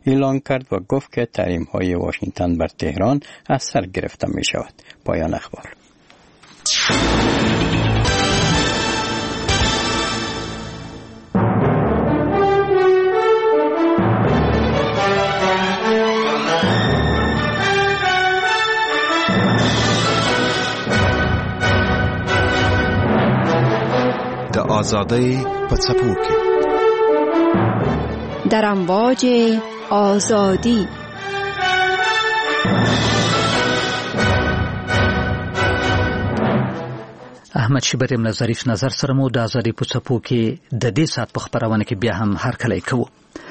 اعلان کرد و گفت که تحریم‌های واشنگتن بر تهران از سر گرفته می شود. پایان اخبار. د آزادۍ په څپو کې در امواج آزادی. احمد شیبریم ظریف نظر سره مو د آزادۍ په څپو کې د دې سات په خبرونه کې بیا هم هر کله کوو.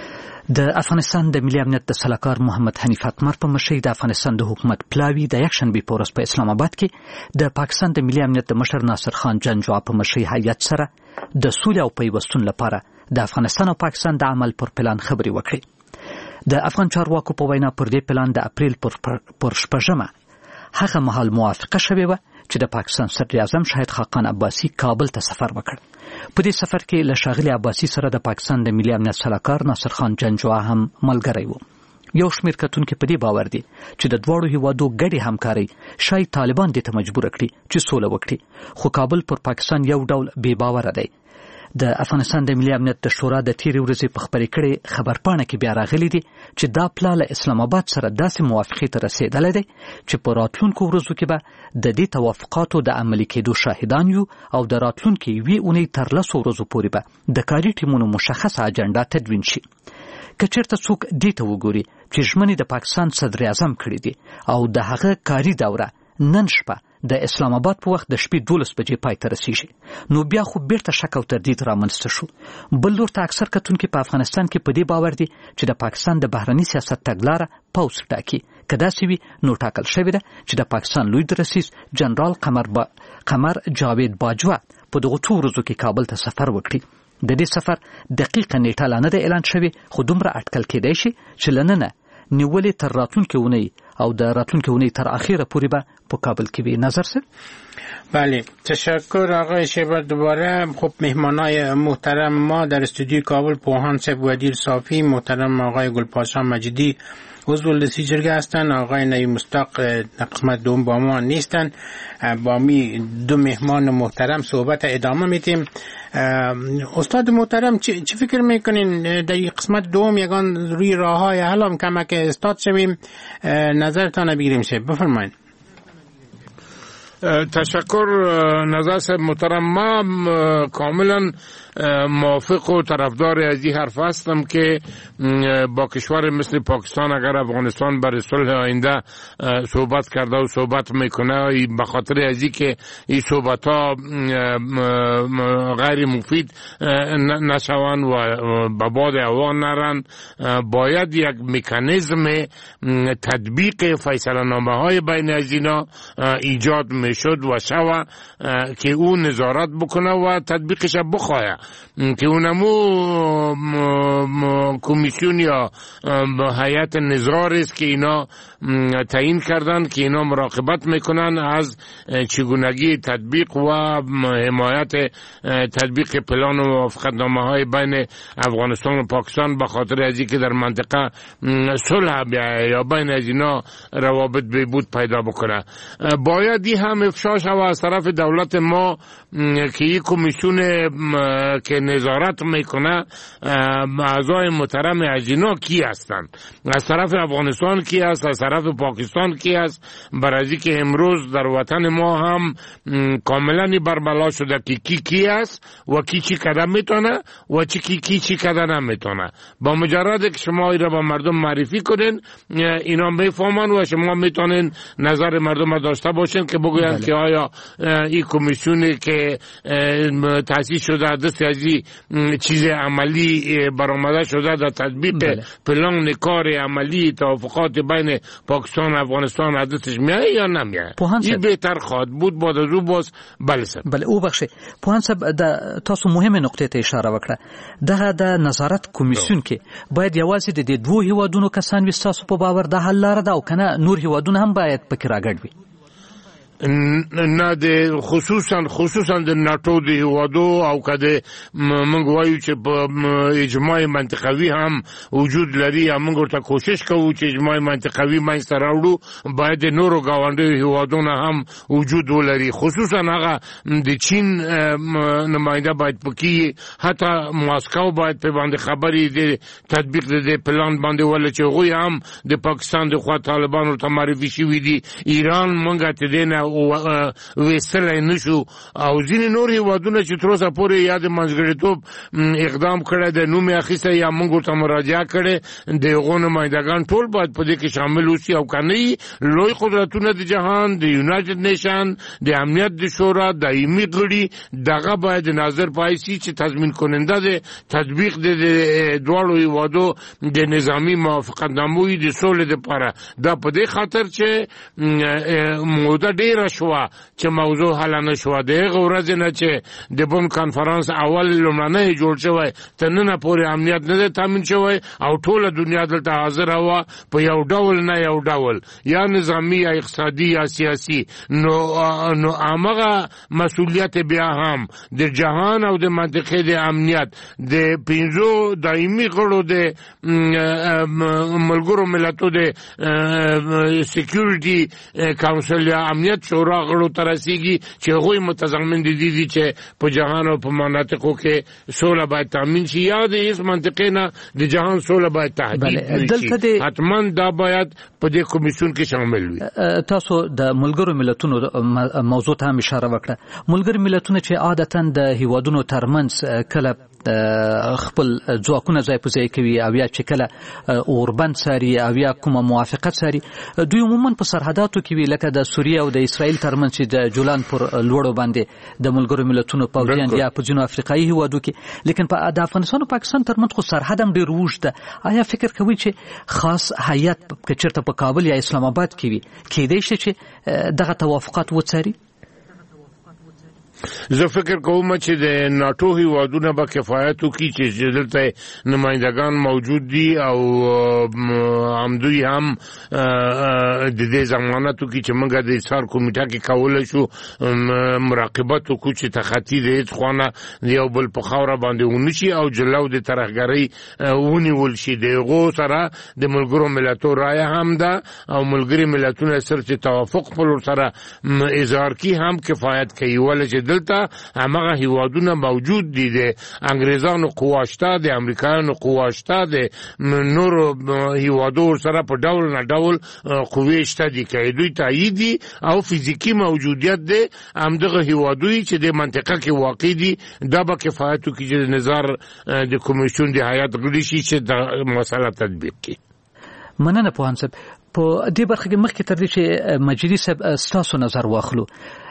د افغانستان د ملي امنیت د سلاکار محمد حنیف اتمر په مشرۍ د افغانستان د حکومت پلاوی د یکشنبه په ورځ په اسلام آباد کې د پاکستان د ملي امنیت د مشر ناصر خان جنجوع په مشرۍ هیئت سره د سولې او پیوستون لپاره د افغانستان او پاکستان د عمل پر پلان خبرې وکړې. د افغان چارواکو په وینا پر دې پلان د اپریل پر 8 هغه مهال موافقه شوې و چې د پاکستان صدر اعظم شاهد خاقان عباسي کابل ته سفر وکړ. په دې سفر کې له ښاغلي عباسي سره د پاکستان د ملي امنیت سلاکار ناصر خان جنجوع هم ملګری و. یو شمېر کتونکي په دې باور دي چې د دواړو هیوادو ګډې همکاري شاید طالبان دې ته مجبور کړي چې سوله وکړي، خو کابل پر پاکستان یو ډول بې باوره دی. د افغانستان د ملي امنیت د شورا د تیرې ورځې په خبرې کړې خبرپاڼه کې بیا راغلي دي چې دا پلا له اسلام آباد سره داسې موافقې ته رسېدلی دی چې په راتلونکو ورځو کې به د دې توافقاتو د عملي کېدو شاهدان یو او د راتلونکي یوې اونۍ تر 10 ورځو پورې به د کاري ټیمونو مشخصه اجنډا تدوین شي. که چېرته څوک دې ته وګوري چې ژمنې د پاکستان صدر اعظم کړي دي او د هغه کاري دوره نن شپه د اسلام آباد په وخت د شپې 12 بجې پای ته رسیږي، نو بیا خو بیرته شک او تردید رامنځته شو. بل لور ته اکثر کتونکي په افغانستان کې په دې باور دي چې د پاکستان د بهرني سیاست تګلاره پوځ ټاکي. که داسې وي نو ټاکل شوې ده چې د پاکستان لوی درسیز جنرال قمر جاوید باجوه په دغه 2 ورځو کې کابل ته سفر وکړي. د دې سفر دقیقه نیټه لا نه ده اعلان شوې، خو دومره اټکل کېدای شي چې له ننه نیولې تر راتلونکې اونۍ او د راتلونکې اونۍ تر اخیره پورې به په کابل کې وي. نظر صاحب. بله، تشکر آقای شیبر. دوباره خب مهمانای محترم ما در استودیوی کابل پوهان صاحب ودیر صافی، محترم آقای گلپاشا مجیدی عضو لسی جرگه هستن، آقای نعیم مستاق قسمت دوم با ما نیستن. با می دو مهمان محترم صحبت ادامه میدیم. استاد محترم چی فکر میکنین در قسمت دوم یگان روی راه های حل هم کمک استاد شویم؟ نظرتان بگیریم شه، بفرمایید. تشکر نظر صاحب محترم. ما کاملا موافق و طرفدار از این حرف هستم که با کشور مثل پاکستان اگر افغانستان برای صلح آینده صحبت کرده و صحبت میکنه، به خاطر از این که این صحبت ها غیر مفید نشوند و به باد هوا نرن، باید یک مکانیزم تطبیق فیصله نامه های بین از اینا ایجاد میشد و شوه که او نظارت بکنه و تطبیقش بخواه، که اونمو کمیسیون یا هیئت نظار است که اینا تعیین کردن که اینا مراقبت میکنن از چگونگی تطبیق و حمایت تطبیق پلان و موافقتنامه های بین افغانستان و پاکستان، به خاطر از اینکه در منطقه صلح یا بین از اینا روابط بهبود پیدا بکنه. باید این هم افشا شود از طرف دولت ما که این کمیسیون که نظارت میکنه اعضای محترم از اینا کی هستند، از طرف افغانستان کی هست، از طرف پاکستان کی هست، برای که امروز در وطن ما هم کاملا بربلا شده که کی هست و کی چی کده میتونه و کی چی کده نمیتونه. با مجرد که شما اینا با مردم معرفی کنین اینا میفهمن و شما میتونین نظر مردم داشته باشین که بگوین که آیا این کمیسیونی که تأسیس شده دست از چیز عملی برآمده شده در تطبیق پلان کار عملی توافقات بین پاکستان و افغانستان دستش میاد یا نمیاد. این بهتر خواهد بود بعد از او باز. بله صاحب. بله او بخشه پوهان صاحب د تاسو مهمه نقطه ته اشاره وکړه. دغه د نظارت کمیسیون کې باید یوازې د دوه هیوادونو کسان وي، تاسو په باور د حل لاره ده او کنه نور هیوادونه هم باید پکې راګډ وي؟ نه د خصوصا د ناتو د هیوادو او کده موږ وایو چې په اجماع منطقوي هم وجود لري، موږ ورته کوشش کوو چې اجماع منطقوي منځته راوړو، باید د نورو ګاونډیو هیوادونو هم وجود ولري، خصوصا هغه د چین نماینده باید پکې، حتی ماسکو باید په باندې خبرې د تطبیق د پلان باندې ول چې غوی هم د پاکستان د خوا طالبانو ته معرفي شوي دي، ایران مونږ ته دینه وېستلای نشو، او ځینې نور هیوادونه چې تر اوسه پورې یا د منځګړیتوب اقدام کړی د نوم یې اخیستی یا مونږ ته مراجعه کړې، د هغو نمایندګان ټول باید په دې کې شامل اوسي، او که نه لوی قدرتونه د جهان د یونایټډ نیشن د امنیت د شورا دایمي غړي دغه باید نظر پای شي چې تضمین کننده د تطبیق د دواړو هیوادو د نظامی موافقتناموی د سولې لپاره، دا په دې خاطر چې موده ډیره شوه چې موضوع حل نه شوه، د هغې ورځې نه چې د بن کانفرانس اول لومړنی جوړ شوی تر ننه پورې امنیت نه دی تامین شوی، او ټوله دنیا دلته حاضره وه په یو ډول نه یو ډول، یا نظامی یا اقتصادي یا سیاسي، نو همغه مسؤلیت بیا هم د جهان او د منطقې د امنیت د 5 دایمي غړو د ملګرو ملتونو د سکیورټي کونسل یا امنیت شورا غړو ته رسیږي چې هغوی متضمن دي چې په جهان او په مناطقو کې سوله باید تامین شي، یا د هیڅ منطقې نه د جهان سوله باید تهدید شي، حتما دا باید په دې کمیسیون کې شامل وي. تاسو د ملګرو ملتونو موضوع ته هم اشاره وکړه. ملګرو ملتونه چې عادتاً د هیوادونو ترمنځ کله خپل ځواکونه ځای په ځای کوي او یا چې کله اوربند ساري او یا کومه موافقت ساري، دوی عموما په سرحداتو کې وي، لکه د سوریه او د اسرائیل ترمنځ چې د جولان پر لوړو باندې د ملګرو ملتونو پوځیان یا په ځینو افریقایي هیوادو کې، لیکن په د افغانستان او پاکستان ترمنځ خو سرحد هم ډېر اوږد ده. آیا فکر کوئ چې خاص هیئت که چېرته په کابل یا اسلام آباد کې وي کېدای شي چې دغه توافقات وڅاري؟ زه فکر کوم چې د ناتو هیوادونه به کفایت وکړي چې دلته نمایندگان موجود دي او همدوی هم د دې ضمانت وکړي چې موږ د ایثار کمیټه کې کولی شو مراقبت وکړو چې تخطي د هیڅ خوانه یو بل په خاوره باندې ونشي او جلو د ترهګرۍ ونیول شي. د هغو سره د ملګرو ملتونو رایه هم ده او ملګري ملتونه سره چې توافق په لور سره اظهار کړي هم کفایت کوي، ولې چې دلته همغه هیوادونه موجود دي، د انګریزانو قوا شته، د امریکایانو قوا شته، د نورو هیوادو سره په ډول نه ډول قوې شته دي که دوی تایید دي او فزیکي موجودیت دی همدغه هیوادوی چې د منطقه کې واقع دي، دا به کفایت وکړي چې د نظر د کمیسیون د هیئت غړي شي چې د مسله تطبیق کړي. مننه پوهاند صاحب. په دې برخه کې مخکې تر دې چې مجیدي صاحب ستاسو نظر واخلو،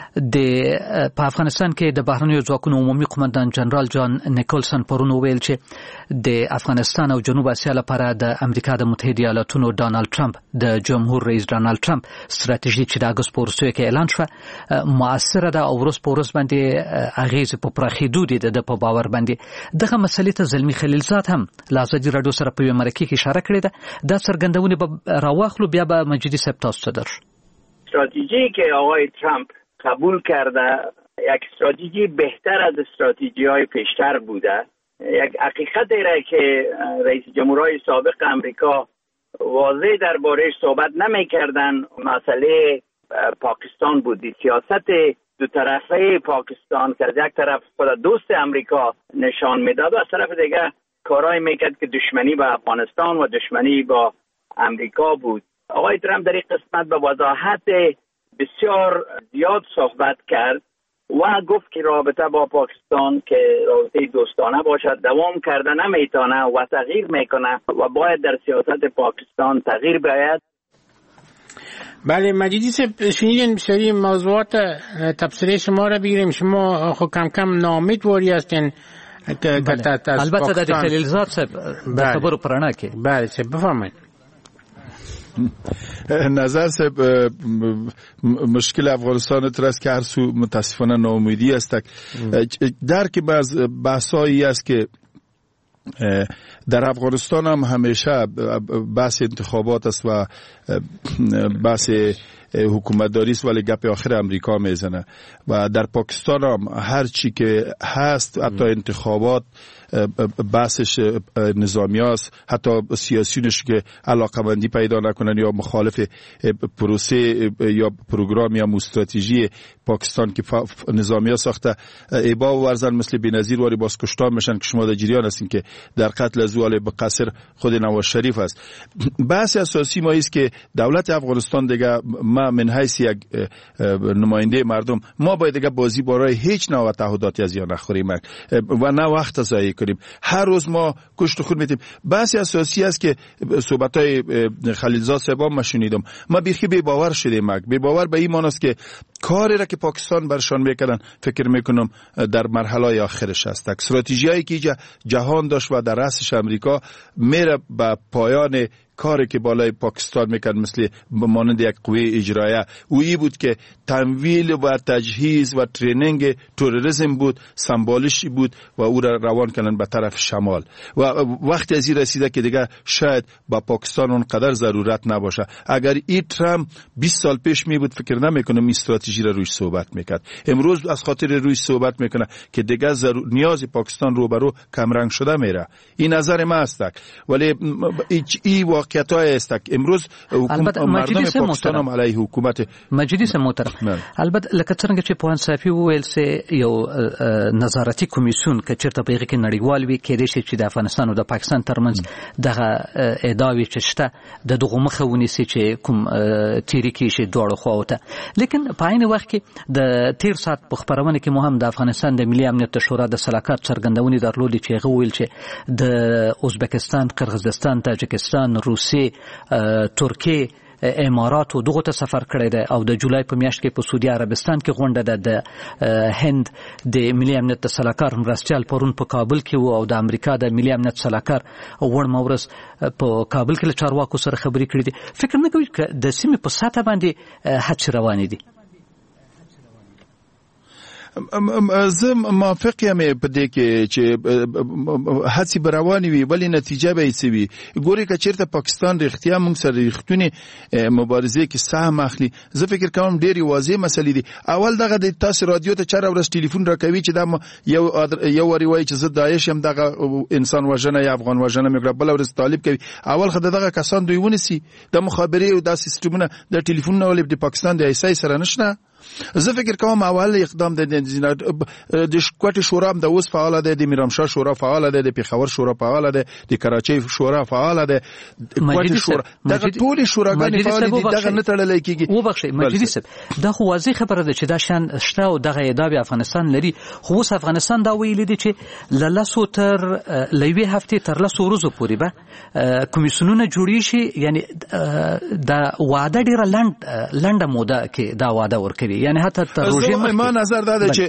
په افغانستان کې د بهرنیو ځواکونو عمومي قومندان جنرال جان نیکولسن پرون وویل چې د افغانستان او جنوب اسیا لپاره د امریکا د متحده ایالاتونو ډانلډ ټرمپ د جمهور رئیس ډانلډ ټرمپ ستراتیژي چې د اګوست په وروستیو کې اعلان شوه مؤثره ده او ورځ په ورځ باندې اغیزې په پراخېدو دي د په باور باندې. دغه مسلې ته زلمي خلیلزاد هم له ازادي راډیو سره په یوه مرکې کې اشاره کړې ده. دا څرګندونې به راواخلو، بیا به مجیدي صاحب تاسو ته درشو. استراتژی که آقای ترامپ قبول کرده یک استراتژی بهتر از استراتژی‌های پیشتر بوده. یک حقیقتی را که رئیس جمهورهای سابق امریکا واضح درباره‌اش صحبت نمی‌کردن، مسئله پاکستان بودی. سیاست دو طرفه پاکستان که از یک طرف خود دوست امریکا نشان میداد و از طرف دیگه کارهای میکرد که دشمنی با افغانستان و دشمنی با امریکا بود. آقای ترامپ در این قسمت به وضاحت بسیار زیاد صحبت کرد و گفت که رابطه با پاکستان که رابطه دوستانه باشد دوام کرده نمیتونه و تغییر میکنه و باید در سیاست پاکستان تغییر بیاید. بله مجیدی صاحب، شنیدین بسیاری موضوعات تبصره شما را بگیریم. شما خب کم کم ناامیدواری هستین البته در خلیلزاد صاحب در خبر پرانا که بله صاحب بفرمایید. نظر صاحب مشکل افغانستان ترست که هر سو متاسفانه ناامیدی است. درک باز بحثایی است که در افغانستان هم همیشه بحث انتخابات است و بحث حکومتداری است ولی گپ آخر امریکا میزنه و در پاکستان هم هر چی که هست حتی انتخابات بحثش نظامی هست، حتی سیاسیونش که علاقمندی پیدا نکنن یا مخالف پروسه یا پروگرام یا استراتژی پاکستان که نظامی ها ساخته ایبا و ورزن مثل بینظیر واری باز کشتار میشن که شما در جریان هستین که در قتل زوال بقصر خود نواز شریف است. بحث اساسی ما است که دولت افغانستان دیگه ما من حیث یک نماینده مردم ما باید دیگه بازی برای هیچ نوع تعهداتی از یا نخوریم و نه وقت ضایع کنیم. هر روز ما کشت خود میتیم. بحث اساسی است که صحبتای خلیلزاد صاحب ما شنیدم، ما بیخی بی باور شدیم. بی باور به این معنی است که کاری را که پاکستان برشان میکردن فکر میکنم در مرحله آخرش است. استراتژیایی که جهان داشت و در رأسش امریکا میره به پایان کاری که بالای پاکستان میکرد مثل مانند یک قوه اجرایه اویی بود که تمویل و تجهیز و ترینینگ تروریسم بود، سمبالشی بود و او را روان کردن به طرف شمال و وقتی از این رسیده که دیگه شاید با پاکستان اونقدر ضرورت نباشه. اگر این ترامپ 20 سال پیش می بود فکر نمیکنم این استراتژی را روش صحبت میکرد. امروز از خاطر روش صحبت میکنه که دیگه نیاز پاکستان رو برو کمرنگ شده میره. این نظر ما است، ولی این واقعیت‌های است. امروز مردم پاکستان هم علیه حکومت مجلس محترم البته لکه څنګه چې پوهان صافي وویل سي یو نظارتي کمیسیون که چیرته په کې نړیوال وي کې رشي چې د افغانستان او د پاکستان ترمنځ دغه ادعاوې چې شته د دغه مخه ونیسي چې کوم تیریکی شي دوړو خواوته. لیکن په عین وخت کې د تیر سات په خبرونه کې مهم د افغانستان د ملي امنیت شورا د صلاحکار څرګندونې درلودي چې هغه ویل چې د ازبکستان، قرغیزستان، تاجکستان، روسیې، ترکیه، امارات او دغه ته سفر کړی دی او د جولای په میاشت کې په سعودي عربستان کې غونډه ده د هند د ملي امنیت صلاحکار مرستیال پرون په کابل کې وو او د امریکا د ملي امنیت صلاحکار وړ مورس په کابل کې له چارواکو سره خبرې کړې دي. فکر نه کوي چې د سیمې په ساته باندې هڅې روانې دي؟ زه موافق یم په دې کې چې هڅې به روانې وي ولی نتیجه به یې څه وي. ګورې که چېرته پاکستان رښتیا موږ سره رښتونې مبارزې کې سهم اخلي، زه فکر کوم ډېرې واضح مسلې دي. اول دغه د تاسو رادیو ته چاره ورځ ټلیفون راکوي چې دا یو واري وایي چې زه داعش یم، دغه انسان وژنه یا افغان وژنه مې کړه، بله ورځ طالب کوي. اول خو دغه کسان دوی ونیسي، د مخابرې او دا سیستمونه د ټلیفونونه ولې د پاکستان د ایسای سره نشته. زه فکر کوم اول اقدام د کوټې شورا هم د اوس فعال دی، د میرامشاه شورا فعال دی، د پیښور شورا فعال دی، د کراچۍ شورا فعال دی، کوټې شورا دغه ټول شوراګانې فعال دي. دغه نه تړلی کیږي. وبخښئ مجلس دا خو واضح خبره ده چې دا شان شته او دغه ادعا افغانستان لري، خو اوس افغانستان دا ویلي دي چې له لسو تر لوي هفتې تر لسو ورځو پورې به کمیسیونونه جوړی شي. یعنی دا وعده ډیره لنډه موده کې دا وعده ورکوي. یعنی حتی تر روزه ما نظر داده چې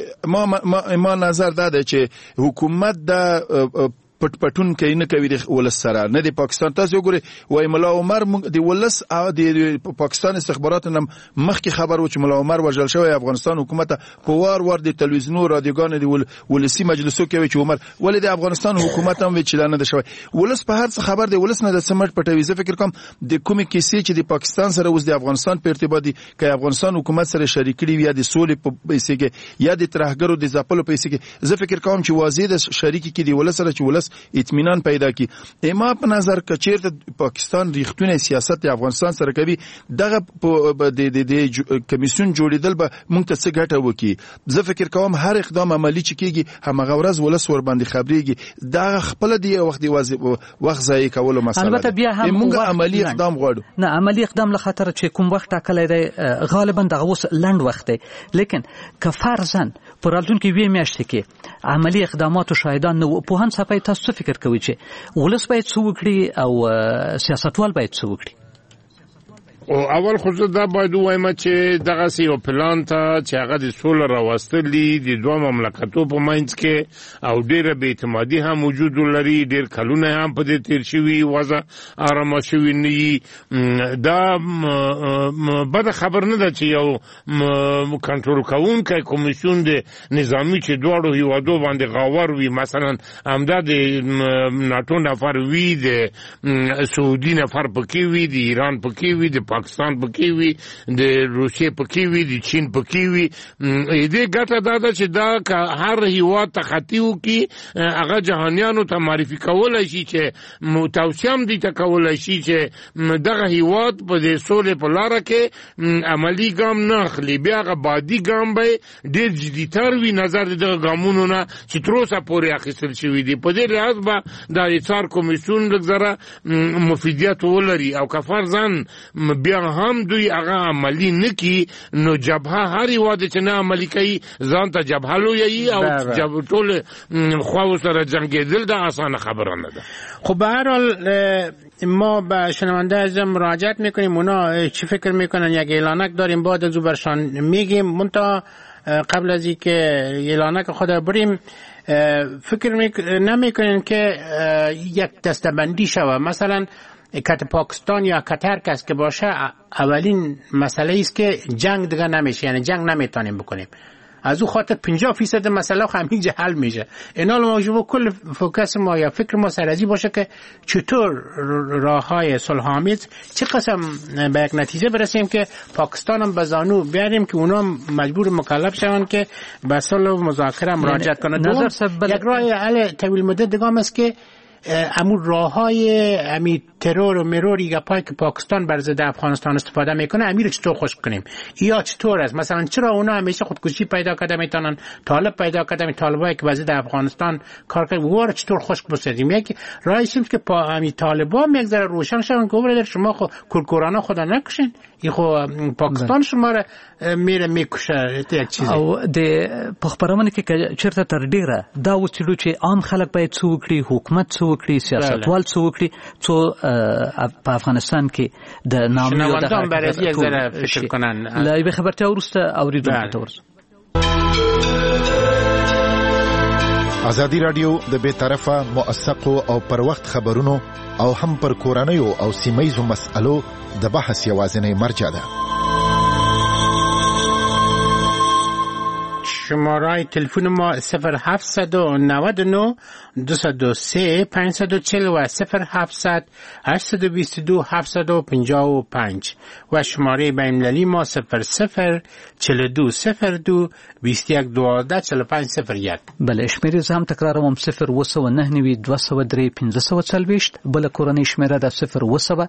ما نظر داده چې حکومت دا پټون کوي نه کوي د ولس سره نه د پاکستان. تاسو وګورئ وای ملا عمر د ولس او د پاکستان استخبارات نم مخکې خبر و چې ملا عمر وژل شوی. افغانستان حکومت په وار د تلویزیونو رادیوګانو د ولسی مجلسو کې چې عمر ولې د افغانستان حکومت هم وچ نه ده شوی. ولس په هر څه خبر دی، ولس نه د سمټ پټوي. زه فکر کوم د کومې کیسې چې د پاکستان سره اوس د افغانستان په ارتباط دي کې افغانستان حکومت سره شریک کړي یا د سولې په پیسې کې یا د ترهګرو د ځپلو پیسې کې، زه فکر کوم چې واضح د شریک کې دی ولس سره چې ولس اطمینان پیدا کی. ما په نظر که چیرته پاکستان ریښتونه سیاست د افغانستان سره کوي دغه د کمیسیون جوړیدل به موږ ته څه ګټه وکړي. زه فکر کوم هر اقدام عملی چې کیږي همغه ورځ ولس ور باندې خبرېږي. دا خپل دی وخت ضایع کولو مسله. البته بیا هم موږ عملی اقدام غواړو. نه عملی اقدام له خاطر چې کوم وخت ټاکلی دی غالبا دغه اوس لنډ وخت دی. لیکن که فرضاً په راتلونکي وی میاشتې کې عملی اقداماتو شاهدان نه پوهان صفای تاسو فکر کوي چې ولس باید څه وکړي او سیاستوال باید څه وکړي؟ او اول خو دا باید وایم چې دغه یو پلان ته چې هغه د سولې راوستلي د دوه مملکتو په منځ کې او ډېره بې اعتمادي هم وجود لري، ډېر کلونه هم په دې تیر شوي، وضع آرامه شوي نه وي. دا بده خبر نه ده چې یو کنټرول کوونکی کمیسیون د نظامي چې دواړو هیوادو باندې غاور وي، مثلا همدا د ناټو نفر وي، د سعودي نفر پکې وي، د ایران پکې وي، د پاکستان پکې وي د روسیې پکې وي د چین پکې وي دې ګټه دا ده چې دا هر هیواد ته خطیو کې هغه جهانیانو ته معرفي کولای شي چې توصیه دي ته کولای شي چې دغه هیواد په دې سولې په لار کې عملی ګام نه اخلي بیا هغه بادي ګام به ډېر جديتر وي نظر دغه ګامونو نه چې تر اوسه پورې اخیستل شوي دي په دې لحاظ به دا ایثار کمیسیون لږ مفیدیت ولري او که فرضاً بیا هم دوی هغه عملی نه کړي نو جبهه هر هیواد چې نه عملي کوي ځان ته جبهه لویوي او ټول خواو سره جنګېدل دا اسانه خبره نه ده. خب به هر حال ما به شنونده عزیزم مراجعت میکنیم اونا چی فکر میکنن یک اعلانک داریم بعد از او برشان میگیم منتها قبل از اینکه اعلانک خود بریم فکر نمیکنین که یک دستبندی شود مثلا کت پاکستان یا قطر کس که باشه اولین مسئله است که جنگ دیگه نمیشه یعنی جنگ نمیتونیم بکنیم از او خاطر 50% مسئله همینجا حل میشه اینا موضوع کل فوکس ما یا فکر ما سرازی باشه که چطور راههای صلح آمیز چه قسم به یک نتیجه برسیم که پاکستان هم به زانو بیاریم که اونا مجبور مکلف شوند که به صلح و مذاکره مراجعت کنند. یک راه حل طویل مدت دیگه است که امور راههای امی ترور و مروری که پاکستان بر ضد افغانستان استفاده میکنه امیر چطور خشک کنیم یا چطور است مثلا چرا اونا همیشه خودکشی پیدا کرده میتونن طالب پیدا کرده طالبایی که بر ضد افغانستان کار کنن وار چطور خشک بسازیم یک راهش اینه که امی طالبا یک ذره روشن شون که برادر شما خو کورکورانا خدا نکشین ای خو پاکستان شما را میره میکشه یک چیزی او د پخبرونه کې چیرته تر ډیره دا وڅلو چې عام خلک باید څه وکړي حکومت څه وکړي سیاستوال څه وکړي څو په افغانستان کې د نامي د برازي یک ذره فکر کنن لا به خبرته ورسته اوریدونکو ته ورسه. ازادي رادیو د بې طرفه موثقو او پر وخت خبرونو او هم پر کورنیو او سیمایزو مسألو د بحث یوازینی مرجع ده. شماره تلفن ما 0799 203 540 و 0700 822 755 و شماره بین‌المللی ما 00 42 02 21 12 45 01. بله شمیره زم تکرارم 0 203 540 بل کورنۍ شمیره د 0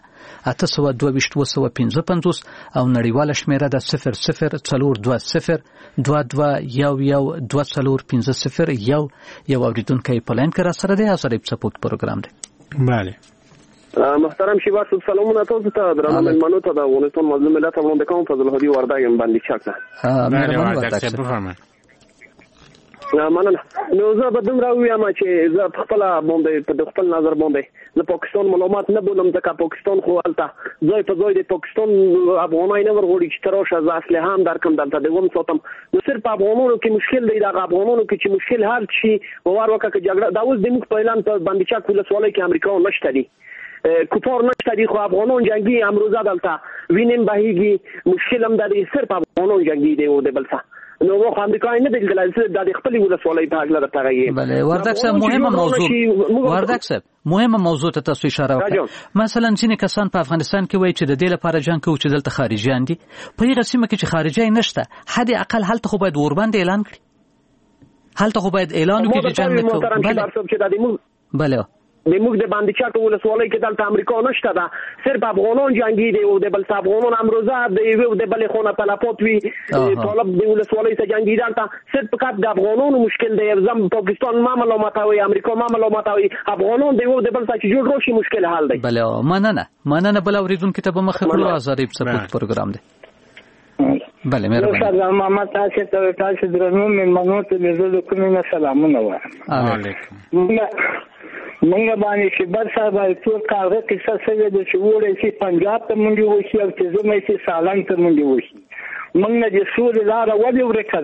822 او نړیواله شمیره د 00 420 22 240 یو اوریدونکو په لاین کې را سره دی ازاري سپورت پروګرام دی. بله محترم شیباش سلامونه تاسو ته درنو مېلمنو ته د افغانستان مظلوم ملت وړاندې کوم فضل هدي ورداګم باندې چاکه مهرباني وکړئ. مننه. نو زه به دومره ووایم چې زه په خپله باندې په خپل نظر باندې د پاکستان ملامت نه بولم ځکه پاکستان خو هلته ځای په ځای د پاکستان افغانۍ نه ورغواړي چې ته راشه زه اصلي هم درکړم دلته د وم ساتم نو صرف افغانانو کې مشکل دی دغه افغانانو کې چې مشکل حل شي باور وکړه که جګړه دا اوس زموږ په اعلان په بندیچک ولسوالۍ کې امریکا نشته دي کفار نشته دي خو افغانان جنگي امروزه دلته وینم بهیږي مشکل هم دی صرف افغانان جنگي دی او د بل څه نو وخت امریکای نه دلګل د خپل ولسوالۍ په اړه راغی. بله وردک صاحب مهمه موضوع وردک صاحب مهمه موضوع ته تاسو اشاره وکړه مثلا ځینې کسان په افغانستان کې وایي چې د دې لپاره جنگ کوي چې دلته خارجيان دي په هغه سیمه کې چې خارجي نشته حد اقل هلته خو باید ورباندې اعلان کړي هلته خو باید اعلان وکړي چې جنگ نه کوي. بله د موږ د باندې چاټو ولسوالۍ کې دلته امریکا نشته ده صرف افغانان جنگي دي او د بل افغانان امروزه د یو د بل خونه تلفات وی طالب د ولسوالۍ ته جنگي دلته صرف فقط د افغانانو مشکل دی زم پاکستان ما ملامت او امریکا ما ملامت او افغانان د یو د بل څخه جوړ راشي مشکل حل دی. بله مننه بل اوریدونکو ته به مخه کړو ازاري سپورت پروګرام دی. بله مهرباني. سلام محمد تاسو درنو مېلمنو ته د کومه سلامونه وایم. علیکم. منګه باندې چې بل صاحب ټول کارغه کیسه سوي د شوړې چې پنجاب ته مونږ وشي او چې زموږ چې سالنګ ته مونږ وشي موږ د سور لار ولې ورکړه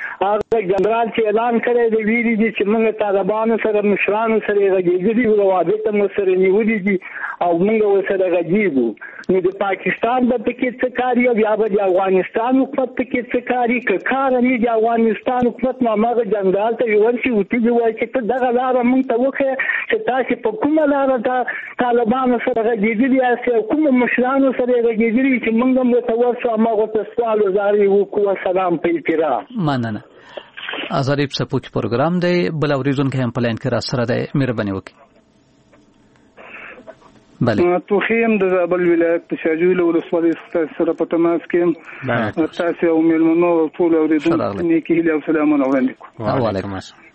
هغه جنرال چې اعلان کړی دی ویلي دي چې موږ طالبانو سره مشرانو سره غږېدلي یو، روابط مو سره نیولي دي او موږ ورسره غږېږو. نو د پاکستان به پکې څه کاري او یا به د افغانستان حکومت پکې څه کاري؟ که کار نه د افغانستان حکومت نو هغه جنرال ته ورشي وتلي وایي چې ته دغه لاره موږ ته وښیه چې تاسې په کومه لاره طالبانو سره غږېدلي یاست او کومو مشرانو سره غږېدلي چې موږ هم ورته ورشو هماغو ته سوال وزارې وکړو. سلام په احترام. مننه. ازادي څپوکي پروګرام دی، بل اوریدونکو هم په لاین کې را سره دی، مهرباني وکړئ. بله توخیم د زابل ولایت په شاجوی له ولسوالۍ سره په تماس کې تاسو او مېلمنو ټول اوریدونکو نیکی هیله او سلامونه وړاندې کوم. وعلیکم السلام.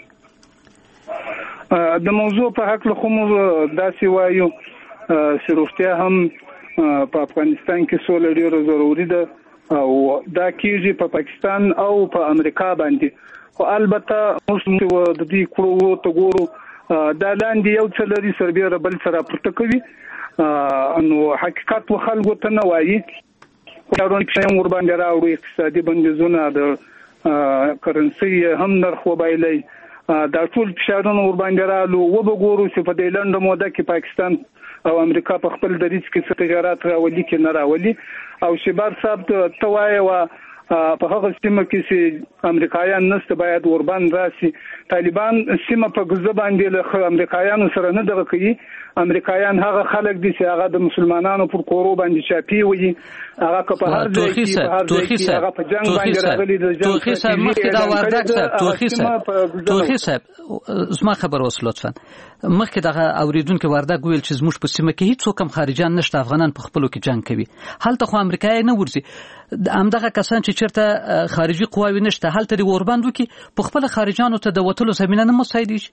د موضوع په حق له کوم داسې وایو چې روغتیا هم په افغانستان کې سوله ډیره ضروري ده او دا کیږي په پاکستان او په امریکا باندې، خو البته موږ د دې کړو ته ګورو دا لاندې یو څه لري سربیره بل سره پورته کوي، نو حقیقت و خلکو ته نه وایي. کارونه چې ور باندې راوړي اقتصادي بندیزونه د کرنسي هم نرخ وبایلي، دا ټول فشارونه ور باندې رالو. و به ګورو چې په دې لنډه موده کې پاکستان او امریکا په خپل دریځ کې څه تغیرات راولي کې نه راولي. او شباب صاحب ته وایي په هغه سیمه کې چې امریکایان نشته باید وربان راسي. طالبان سیمه په غزه باندې له امریکایانو سره نه دغه کوي. امریکایان هغه خلک دي چې هغه د مسلمانانو پر کورو باندې چاپی وي، هغه که په هر ځای کې هغه په جنگ باندې راغلي د جنگ. توخي صاحب مخکې دا وردګ صاحب توخي صاحب زما خبر وصل لطفا. مخکې دا اوریدونکو وردګ ویل چې زموږ په سیمه کې هیڅ څوک خارجان نشته، افغانان په خپلو کې جنگ کوي. هلته خو امریکایي نه ورځي، همدغه کسان چې چیرته خارجي قواوی نشته هلته دی ورباند وکي په خپل خارجانو ته د وټلو زمينه نه مساعدېږي.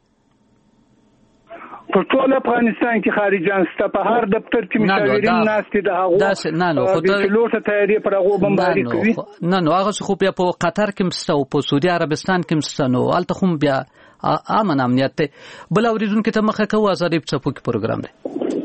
په ټول افغانستان کې خارجان سته، په هر دفتر کې مشاورین ناست دي، هغه نه خو د لوټه تیاری پر هغه بمباري کوي. نه هغه خو بیا په قطر کې مسته او په سعودي عربستان کې مسته، نو الته خو بیا امن امنیت ته. بل اوریدونکو ته مخه کوو. ازادي څپوکي پروګرام دی.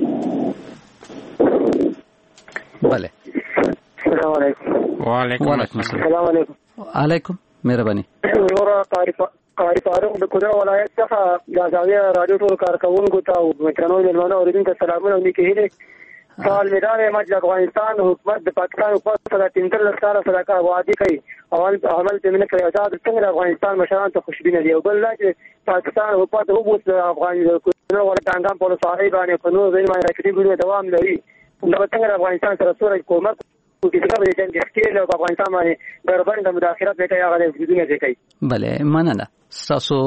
بله السلام علیکم. وعلیکم السلام علیکم. علیکم مهرباني. نور قاری فاروق د کوډا ولایت څخه د ازادي رادیو ټول کارکونکو ته او مکرانو ملمنو اوریدونکو سلامونه نیکی هیله. سوال میدان مجلس افغانستان حکومت د پاکستان حکومت سره تینتر لساره صداقت وعده کوي اول عمل تمنه کوي آزاد څنګه افغانستان مشران ته خوشبینه دی او بل لا چې پاکستان حکومت وګوس افغانستان ولې څنګه په لساره باندې په نور ځای باندې راکړي دوام لري. دا څنګه افغانستان سره سره کومک کوي چې په جنگ کې له افغانستان باندې برابر د مداخلت وکړي هغه د وجودونه کوي. بله مننه. تاسو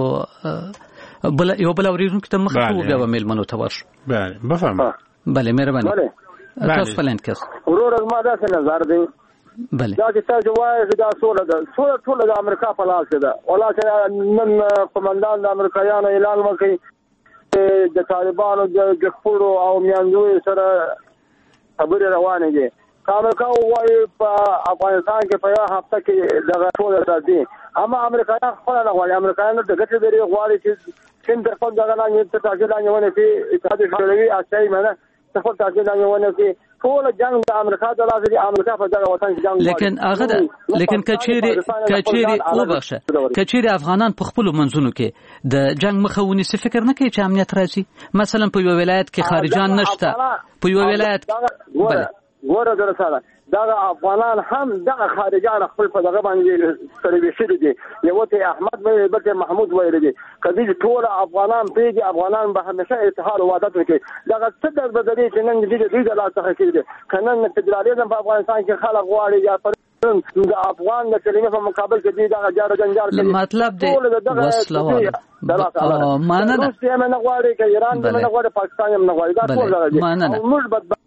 بل یو بل اوریدونکو ته مخ کو بیا مېلمنو ته ورش. بله بفرمایئ. بله مهرباني. تاسو فلند کس ورور ما دا څه نظر دی. بله دا چې تاسو وایي دا سوله ده، سوله ټول د امریکا په لاس کې ده. ولکه نن قومندان د امریکایانو اعلان وکړي د طالبانو د خپل او میانځوي سره خبرې روانې دي. امریکا وایي په افغانستان کې په یو هفته کې دغه ټول راځي، اما امریکایان خپل نه غواړي. امریکایان د ګټې لري غواړي چې څنګه خپل دغه نه ته تاسو نه ونه چې اتحاد شوروي اصلي معنی څه تاسو نه ونه چې ټول جنگ د امریکا د لاسه دي. امریکا په دغه وطن کې جنگ لیکن کچيري او بخښه کچيري افغانان په خپل منځونو کې د جنگ مخاوني څه فکر نه کوي چې امنیت راځي. مثلا په یو ولایت کې خارجان نشته، په یو ولایت بله ګوره درسره دا افغانان هم دغه خارجان خپل په دغه باندې سره وشي دي. یو ته احمد مې بلکې محمود ویل دي کدي ټول افغانان پیږي، افغانان به همیشه اتحاد او وحدت وکړي. دغه څه د بدلې چې نن دې د لاس څخه کېږي کنن فدرالیزم په افغانستان کې خلک غواړي یا د افغان د کلمې په مقابل کې دي دغه جار جنجال کوي. مطلب دی وسلواله معنی نه غواړي چې ایران نه غواړي، پاکستان هم نه غواړي. دا ټول موږ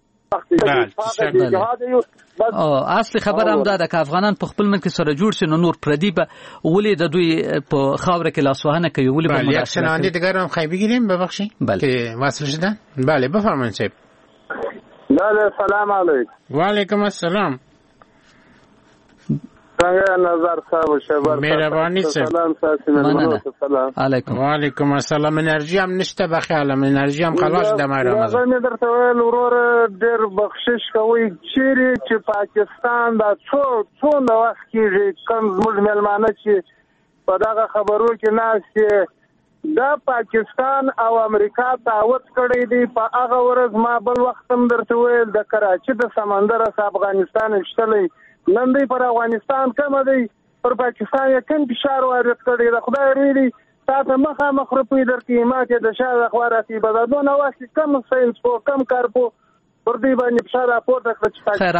اصلي خبر هم دا ده که افغانان په خپل ملک سره جوړ شي نو نور پردي به ولې د دوی په خاوره کې لاسوهنه کوي، ولې به یک شنونده دیگر هم خیلی بگیریم ببخشید که وصل شدن. بله بفرمایید صاحب. بله سلام علیکم. و علیکم السلام. څنګه نظر صاحب شبر مهرباني سلام سلام علیکم و علیکم السلام. انرژی هم نشته بخیالم انرژی هم خلاص دمه رمضان. زه مې درته ویل ورور ډېر بخشش کوئ چیرې چې پاکستان دا څومره وخت کېږي کوم زموږ میلمانه چې په دغه خبرو کې ناست دا پاکستان او امریکا تعهد کړی دی. په هغه ورځ ما بل وخت هم درته ویل د کراچي د سمندر څخه افغانستان شتلی نن دی پر افغانستان کم دی پر پاکستان یې کوم فشار وارد کړی د خدای ریډي تاسو مخامخ روپی درکې ماته د شاده اخباراتي بدلون واسي کم ساينس کو کم کار کو پر دې باندې فشار راپورته کړ. خیر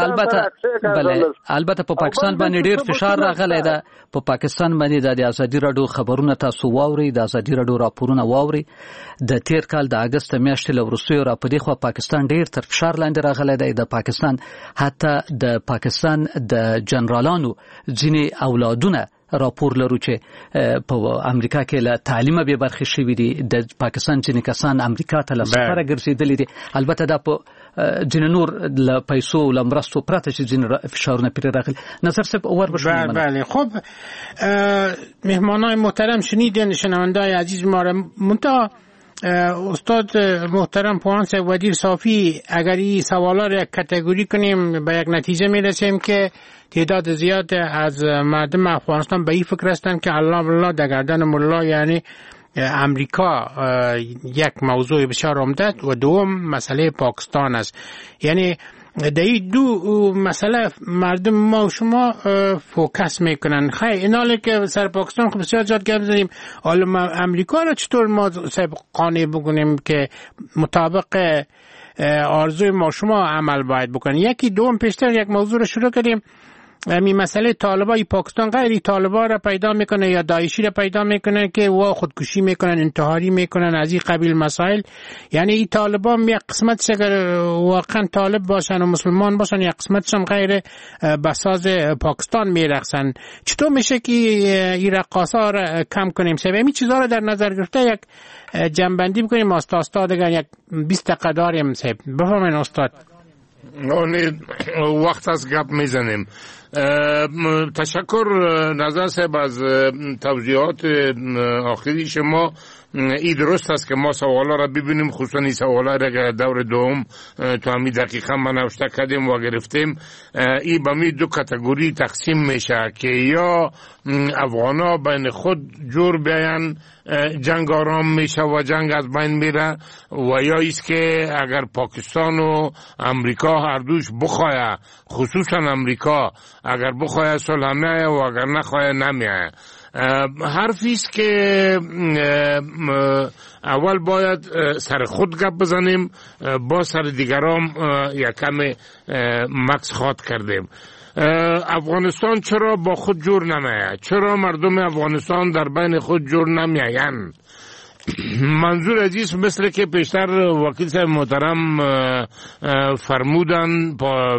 البته په پاکستان باندې ډیر فشار راغلی ده. په پاکستان باندې د ازادي رادیو خبرونه تاسو واوري د ازادي رادیو راپورونه واوري د تیر کال د اگست میاشتې له وروسته را پدې خو پاکستان ډیر تر فشار لاندې راغلی دی. د پاکستان حتی د پاکستان د جنرالانو ځینې اولادونه راپور لرو چې په امریکا کې له تعلیمه به برخه شوی دي. د پاکستان ځینې کسان امریکا ته له سفره ګرځېدلي دي. البته دا په ځینې نور له پیسو له مرستو پرته چې ځینې فشارونه پرې راغلي. نظر صاحب اور بشو. بله خب مهمانای محترم شنیدین شنوندای عزیز ما را منتها استاد محترم پوهان صاحب ودیر صافی اگر این سوالا را کاتگوری کنیم به یک نتیجه میرسیم که تعداد زیاد از مردم افغانستان به این فکر هستند که الله در گردن ملا یعنی امریکا یک موضوع بسیار عمده و دوم مسئله پاکستان است. یعنی در این دو مسئله مردم ما و شما فوکس میکنن. خیلی ایناله که سر پاکستان خب بسیار زیاد گپ زدیم. حالا امریکا را چطور ما قانع بکنیم که مطابق آرزوی ما شما عمل باید بکنیم. یکی دوم پیشتر یک موضوع رو شروع کردیم. همین مسئله طالبای پاکستان غیری طالبا را پیدا میکنه یا داعشی را پیدا میکنه که و خودکشی میکنن انتحاری میکنن از این قبیل مسائل. یعنی این طالبا یک قسمتش اگر واقعا طالب باشن و مسلمان باشن یک قسمتش هم غیر بساز پاکستان میرقصن. چطور میشه که این رقاصا را کم کنیم؟ همین چیزا را در نظر گرفته یک جنبندی بکنیم. استاد اگر یک 20 دقیقه داریم صاحب بفرمایید استاد. وقت از گپ میزنیم. تشکر نظر صاحب از توضیحات آخری شما. این درست است که ما سوالا را ببینیم، خصوصا این سوالا را که دور دوم تو همین دقیقا ما نوشته کردیم و گرفتیم. این به می دو کاتگوری تقسیم میشه که یا افغانا بین خود جور بیان جنگ آرام میشه و جنگ از بین میره و یا ایست که اگر پاکستان و امریکا هر دوش بخواه، خصوصا امریکا اگر بخواه صلح میایه و اگر نخواه نمیایه. حرفی است که اول باید سر خود گپ بزنیم، با سر دیگران یکم مکس خواد کردیم. افغانستان چرا با خود جور نمیه؟ چرا مردم افغانستان در بین خود جور نمیاین؟ منظور عزیز مثل که پیشتر وکیل صاحب محترم فرمودن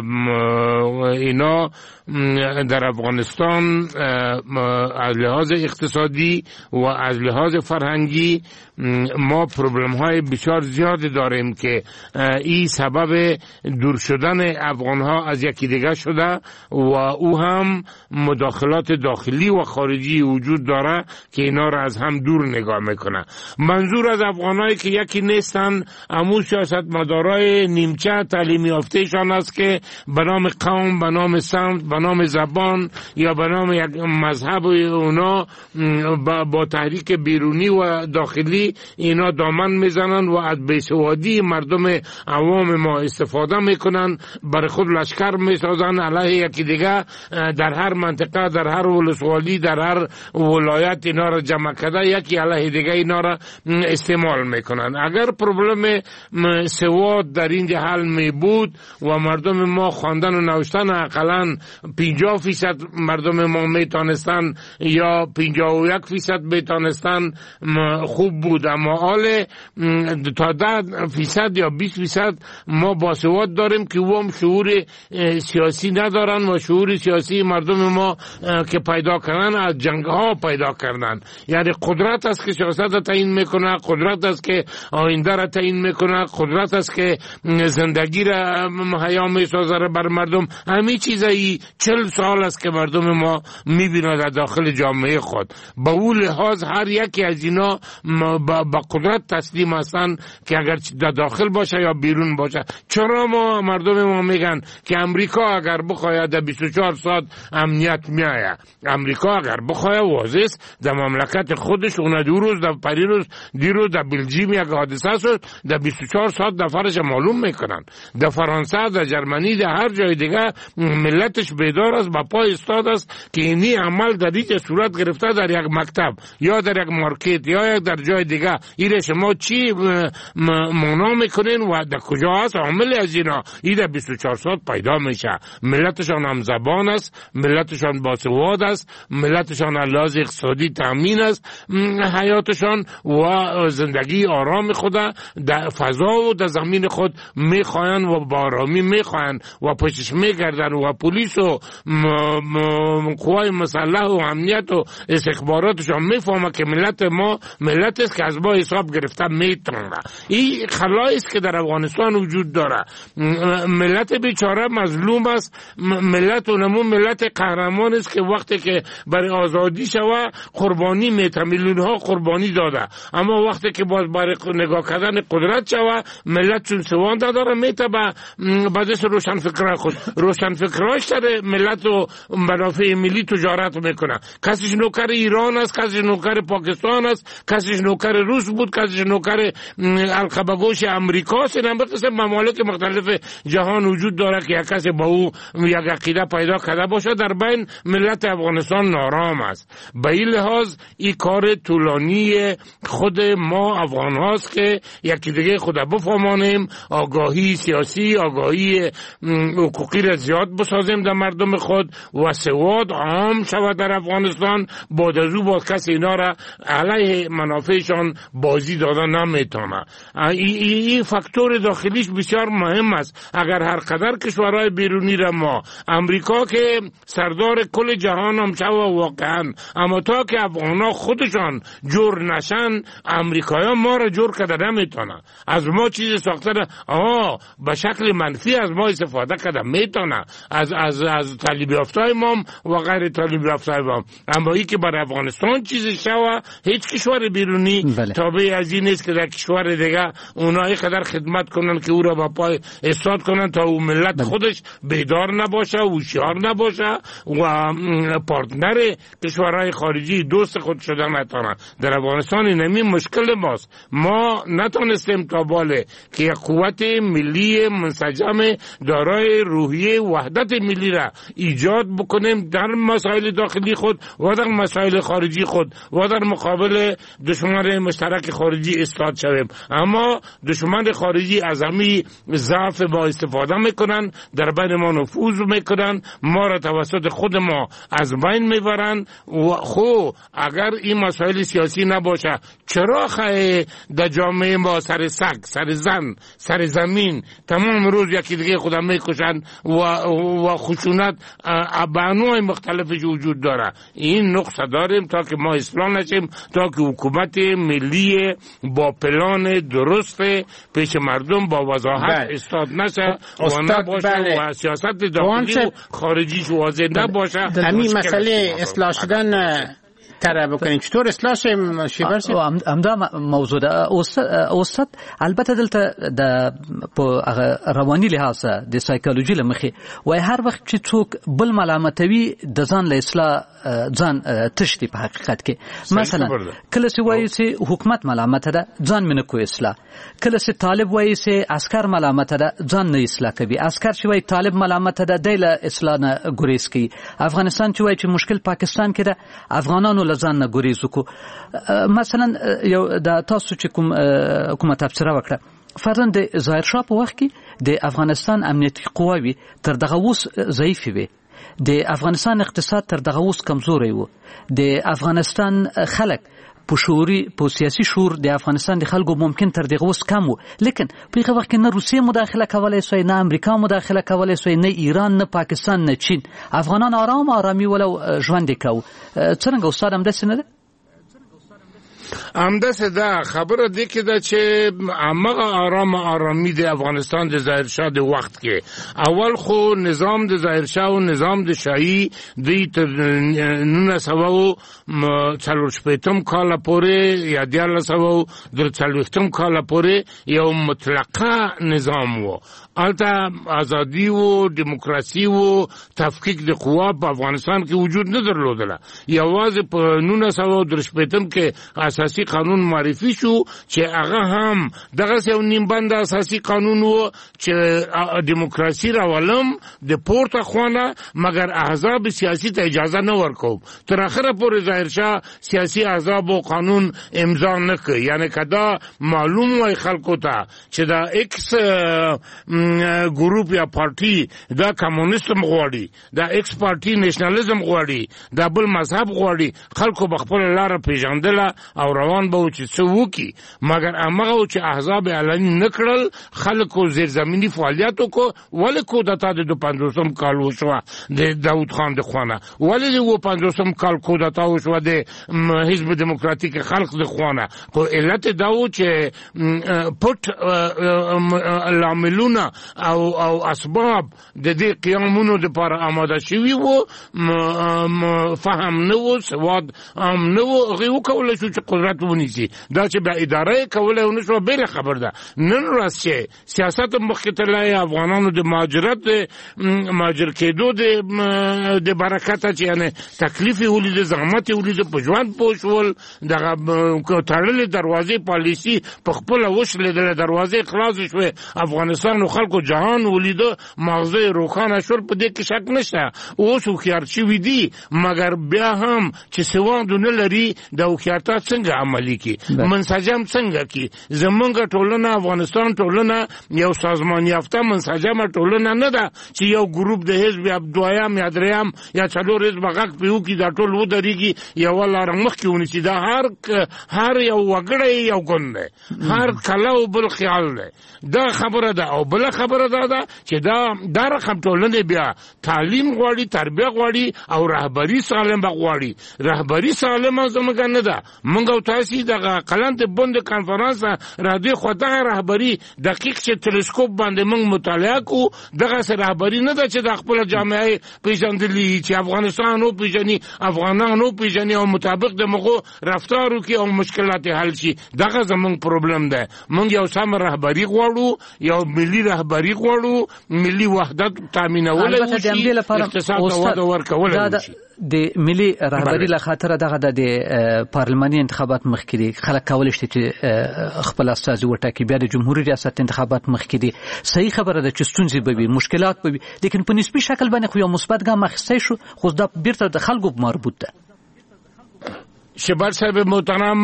اینا در افغانستان از لحاظ اقتصادی و از لحاظ فرهنگی ما پروبلم های بسیار زیادی داریم که این سبب دور شدن افغان ها از یکی دیگه شده و او هم مداخلات داخلی و خارجی وجود داره که اینا را از هم دور نگاه میکنه. منظور از افغانایی که یکی نیستن امو سیاست مدارای نیمچه تعلیمی یافتهشان است که به نام قوم، به نام سمت، به نام زبان یا به نام یک مذهب اونا با تحریک بیرونی و داخلی اینا دامن میزنن و از بیسوادی مردم عوام ما استفاده میکنن، برای خود لشکر میسازن علیه یکی دیگه در هر منطقه، در هر ولسوالی، در هر ولایت اینا را جمع کرده یکی علیه دیگه اینا را استعمال میکنن. اگر پروبلم سواد در اینجا حل می بود و مردم ما خواندن و نوشتن اقلا 50% مردم ما میتونستن یا 51% میتونستن خوب بود، اما حال تا 10% یا 20% ما باسواد داریم که هم شعور سیاسی ندارن و شعور سیاسی مردم ما که پیدا کردن از جنگ ها پیدا کردن. یعنی قدرت است که سیاست تعیین میکنه، قدرت است که آینده را تعیین میکنه، قدرت است که زندگی را مهیا میسازه بر مردم. همین چیزایی 40 سال است که مردم ما میبینه در داخل جامعه خود. به اون لحاظ هر یکی از اینا با قدرت تسلیم هستن که اگر در داخل باشه یا بیرون باشه. چرا مردم ما میگن که امریکا اگر بخواهد در 24 ساعت امنیت میآید؟ امریکا اگر بخواهد واضح است در مملکت خودش، اون دیروز در بلژیم یک حادثه شد، در 24 ساعت دفعش معلوم میکنن. در فرانسه، در جرمنی، در هر جای دیگه ملتش بیدار است، با پای استاد است که اینی عمل در اینجا صورت گرفته در یک مکتب یا در یک مارکت یا در جای دیگه. این شما چی معنا میکنین و در کجا است عامل از اینا؟ این در 24 ساعت پیدا میشه. ملتشان هم زبان است، ملتشان باسواد است، ملتشان لحاظ اقتصادی تامین است حیاتشان و زندگی آرام خود در فضا و در زمین خود میخواین و با آرامی میخواین و پشتش میگردن و پلیس و قوای مسلح و امنیت و استخباراتشان میفهمه که ملت ما ملت است که از ما حساب گرفته میتونه. این خلایی است که در افغانستان وجود داره. ملت بیچاره مظلوم است، ملت اونمون ملت قهرمان است که وقتی که برای آزادی شوه قربانی میته، میلیون ها قربانی داده، اما وقتی که باز برای نگاه کردن قدرت شوه ملت چون سوان داره میته به دست روشن فکرهای خود. روشن فکرهاش داره ملت و منافع ملی تجارت میکنه. کسیش نوکر ایران است، کسیش نوکر پاکستان است، کسیش نوکر روس بود، کسیش نوکر القبگوش امریکا است. این هم به قسم ممالک مختلف جهان وجود داره که یک کسی با او یک عقیده پیدا کرده باشه. در بین ملت افغانستان نارام است. به این لحاظ این کار طولانی خود ما افغان هاست که یکی دیگه خود بفهمانیم، آگاهی سیاسی، آگاهی حقوقی را زیاد بسازیم در مردم خود و سواد عام شود در افغانستان. بعد از او با کسی اینا را علیه منافعشان بازی دادن نمیتونه. این فاکتور داخلیش بسیار مهم است. اگر هر قدر کشورهای بیرونی را ما، امریکا که سردار کل جهان هم شوه واقعا، اما تا که افغانا خودشان جور نشن امریکایا ما را جور کرده نمیتونه. از ما چیز ساخته به شکل منفی از ما استفاده کرده میتونه، از طالب یافته‌های ما و غیر طالب یافته‌های ما. اما این که برای افغانستان چیز شوه، هیچ کشور بیرونی تابع از این نیست که در کشور دیگه اونایی قدر خدمت کنن که او را با پای استاد کنن تا او ملت خودش بیدار نباشه، هوشیار نباشه و پارتنر کشورهای خارجی دوست خود شدن نتونه. در افغانستان اینمی مشکل ماست. ما نتونستیم تا باله که یک قوت ملی منسجم دارای روحیه وحدت ملی را ایجاد بکنیم در مسائل داخلی خود و در مسائل خارجی خود و در مقابل دشمن مشترک خارجی استاد شویم. اما دشمن خارجی از همین ضعف با استفاده میکنن، در بین ما نفوذ میکنن، ما را توسط خود ما از بین میبرن. و خو اگر این مسائل سیاسی نباشه چرا در جامعه ما سر سگ، سر زن، سر زمین تمام روز یکی دیگه خودم میکشن و خشونت به انواع مختلفش وجود داره. این نقصه داریم تا که ما اصلاح نشیم، تا که حکومت ملی با پلان درست پیش مردم با وضاحت استاد نشه و نباشه و سیاست داخلی و خارجیش واضح نباشه. همین مسئله اصلاح شدن تره بکنیم چطور اصلاح شیم شیبرسی؟ همدا موضوع ده اوسط البته دلته د رواني لحاظ د سایکولوژي لمخې وای هر وخت چې څوک بل ملامتوي د ځان له اصلاح ځان تشتي په حقیقت کې مثلا کله چې وایي چې حکومت ملامت ده ځان منه کوي اصلاح، کله چې طالب وایي چې عسكر ملامت ده ځان نه اصلاح کوي، عسكر چې وایي طالب ملامت ده د اصلاح نه ګریز کوي، افغانستان چې وایي چې مشکل پاکستان کې ده افغانانو لزان نه ګریز وکړو. مثلا یو د تاسو چې کومه تفسیر وکړه فرضاً د ظاهر شاه په وخت کې د افغانستان امنیتي قواوی تر دغه اوس ضعیفې وي، د افغانستان اقتصاد تر دغه اوس کمزوری و، د افغانستان خلک په سیاسي شعور د افغانستان د خلکو ممکن تر دغه اوس کم و، لیکن په هغه وخت کې نه روسیه مداخله کولای سوی، نه امریکا مداخله کولای سوی، نه ایران، نه پاکستان، نه چین. افغانان آرامي ولو ژوند وکاو. څنګه استاد هم داسې نه ده؟ همداسې دا خبره دی کې دا چې همغه آرامي د افغانستان د ظاهر شاه د وخت کې اول خو نظام د ظاهر شاه او نظام د شاهي د تر 1940 کال پورې یا 1940 کال پورې یو مطلقه نظام و. البته ازادي او دیموکراسي او تفکیک د قوا په افغانستان کې وجود نه درلودله. یوازې په 1940 کې اساسي قانون معرفي شو چې هغه هم دغه یو نیمبند اساسي قانون وو چې دیموکراسي راولم د پورته خوانه مګر احزاب سیاسي ته اجازه نه ورکوب. تر اخره پورې ظاهر شاه سیاسي احزاب او قانون امضا نه کړ. یعنی کدا معلوم وای خلکو ته چې دا ایکس ګروپ یا پارټي دا کمونیستم غواړي، دا ایکس پارټي نېشنلزم غواړي، دا بل مذهب غواړي، خلکو بخپل لار پیژندله او روان به چې څه وکي. مګر هغه چې احزاب اعلان نکړل خلکو زیرزمینی فعالیت وکړو. ولې کودتا د 50 کال وشوه د داود خان د خوانه، ولې د 50 کال کودتا وشوه د حزب دموکراتیک خلق د خوانه. خو علت دا و چې پټ لاملونه او اسباب د دې قیامونو لپاره آماده شوي وو، فهم نه و، سواد نه و، هغوی وکولی شو چې قدرت ونیسي. دا چې بیا اداره کولی ونه شوه بېله خبر ده. نن ورځ چې سیاست مخکې تللی افغانانو د مهاجر کېدو د برکته چې یعنې تکلیف یې ولیده، زحمت یې ولیده، په ژوند پوه شول، دغه تړلې دروازې پالیسي په خپله وشلېدله، دروازې خلاصې شوې، افغانستان و خلکو جهان ولیده، ماغزه یې روښانه شول. په دې کې شک نشته اوس هوښیار شوي دي، مګر بیا هم چې سواد نه لري د هوښیارتیا څنګه عملي کړي، منسجم څنګه کړي. زمونږ ټولنه افغانستان ټولنه یو سازمان یافته منسجمه ټولنه نه ده چې یو ګروپ د حزب یا دویم یا دریم یا څلور حزب غږ پې وکړي، دا ټول ودرېږي یوه لاره مخکې ونیسي. دا هر یو وګړی یو ګوند دی، هر کله او بل خیال دی. دا خبره ده. او بله خبره دا ده چې دا رقم ټولنې بیا تعلیم غواړي، تربیه غواړي او رهبري سالمه غواړي. رهبري سالمه زموږ نه ده. موږ او تاسې دغه قلند بند کنفرانس را دې خوا دغه رهبري دقیق چې تلسکوپ باندې موږ مطالعه کوو، دغسې رهبري نه ده چې د خپله جامعه پېژندلي چې افغانستان وپېژني، افغانان وپېژني او مطابق د مغو رفتار وکړي او مشکلات حل شي. دغه زموږ پروبلم ده. موږ یو سم رهبري غواړو، یو ملي رهبري غواړو، ملي وحدت تامینولی وشي، اقتصاد ته وده ورکولی وشي. د ملي رهبري له خاطره دغه د پارلماني انتخابات مخکې دي، خلک کولی شي چې خپل استازي وټاکي، بیا د جمهوري ریاست انتخابات مخکې دي. صحیح خبره ده چې ستونزې به وي، مشکلات به وي، لیکن په نسبي شکل باندې خو یو مثبت ګام اخیستی شو، خو دا بیرته د خلکو مربوط ده. شبر صاحب محترم،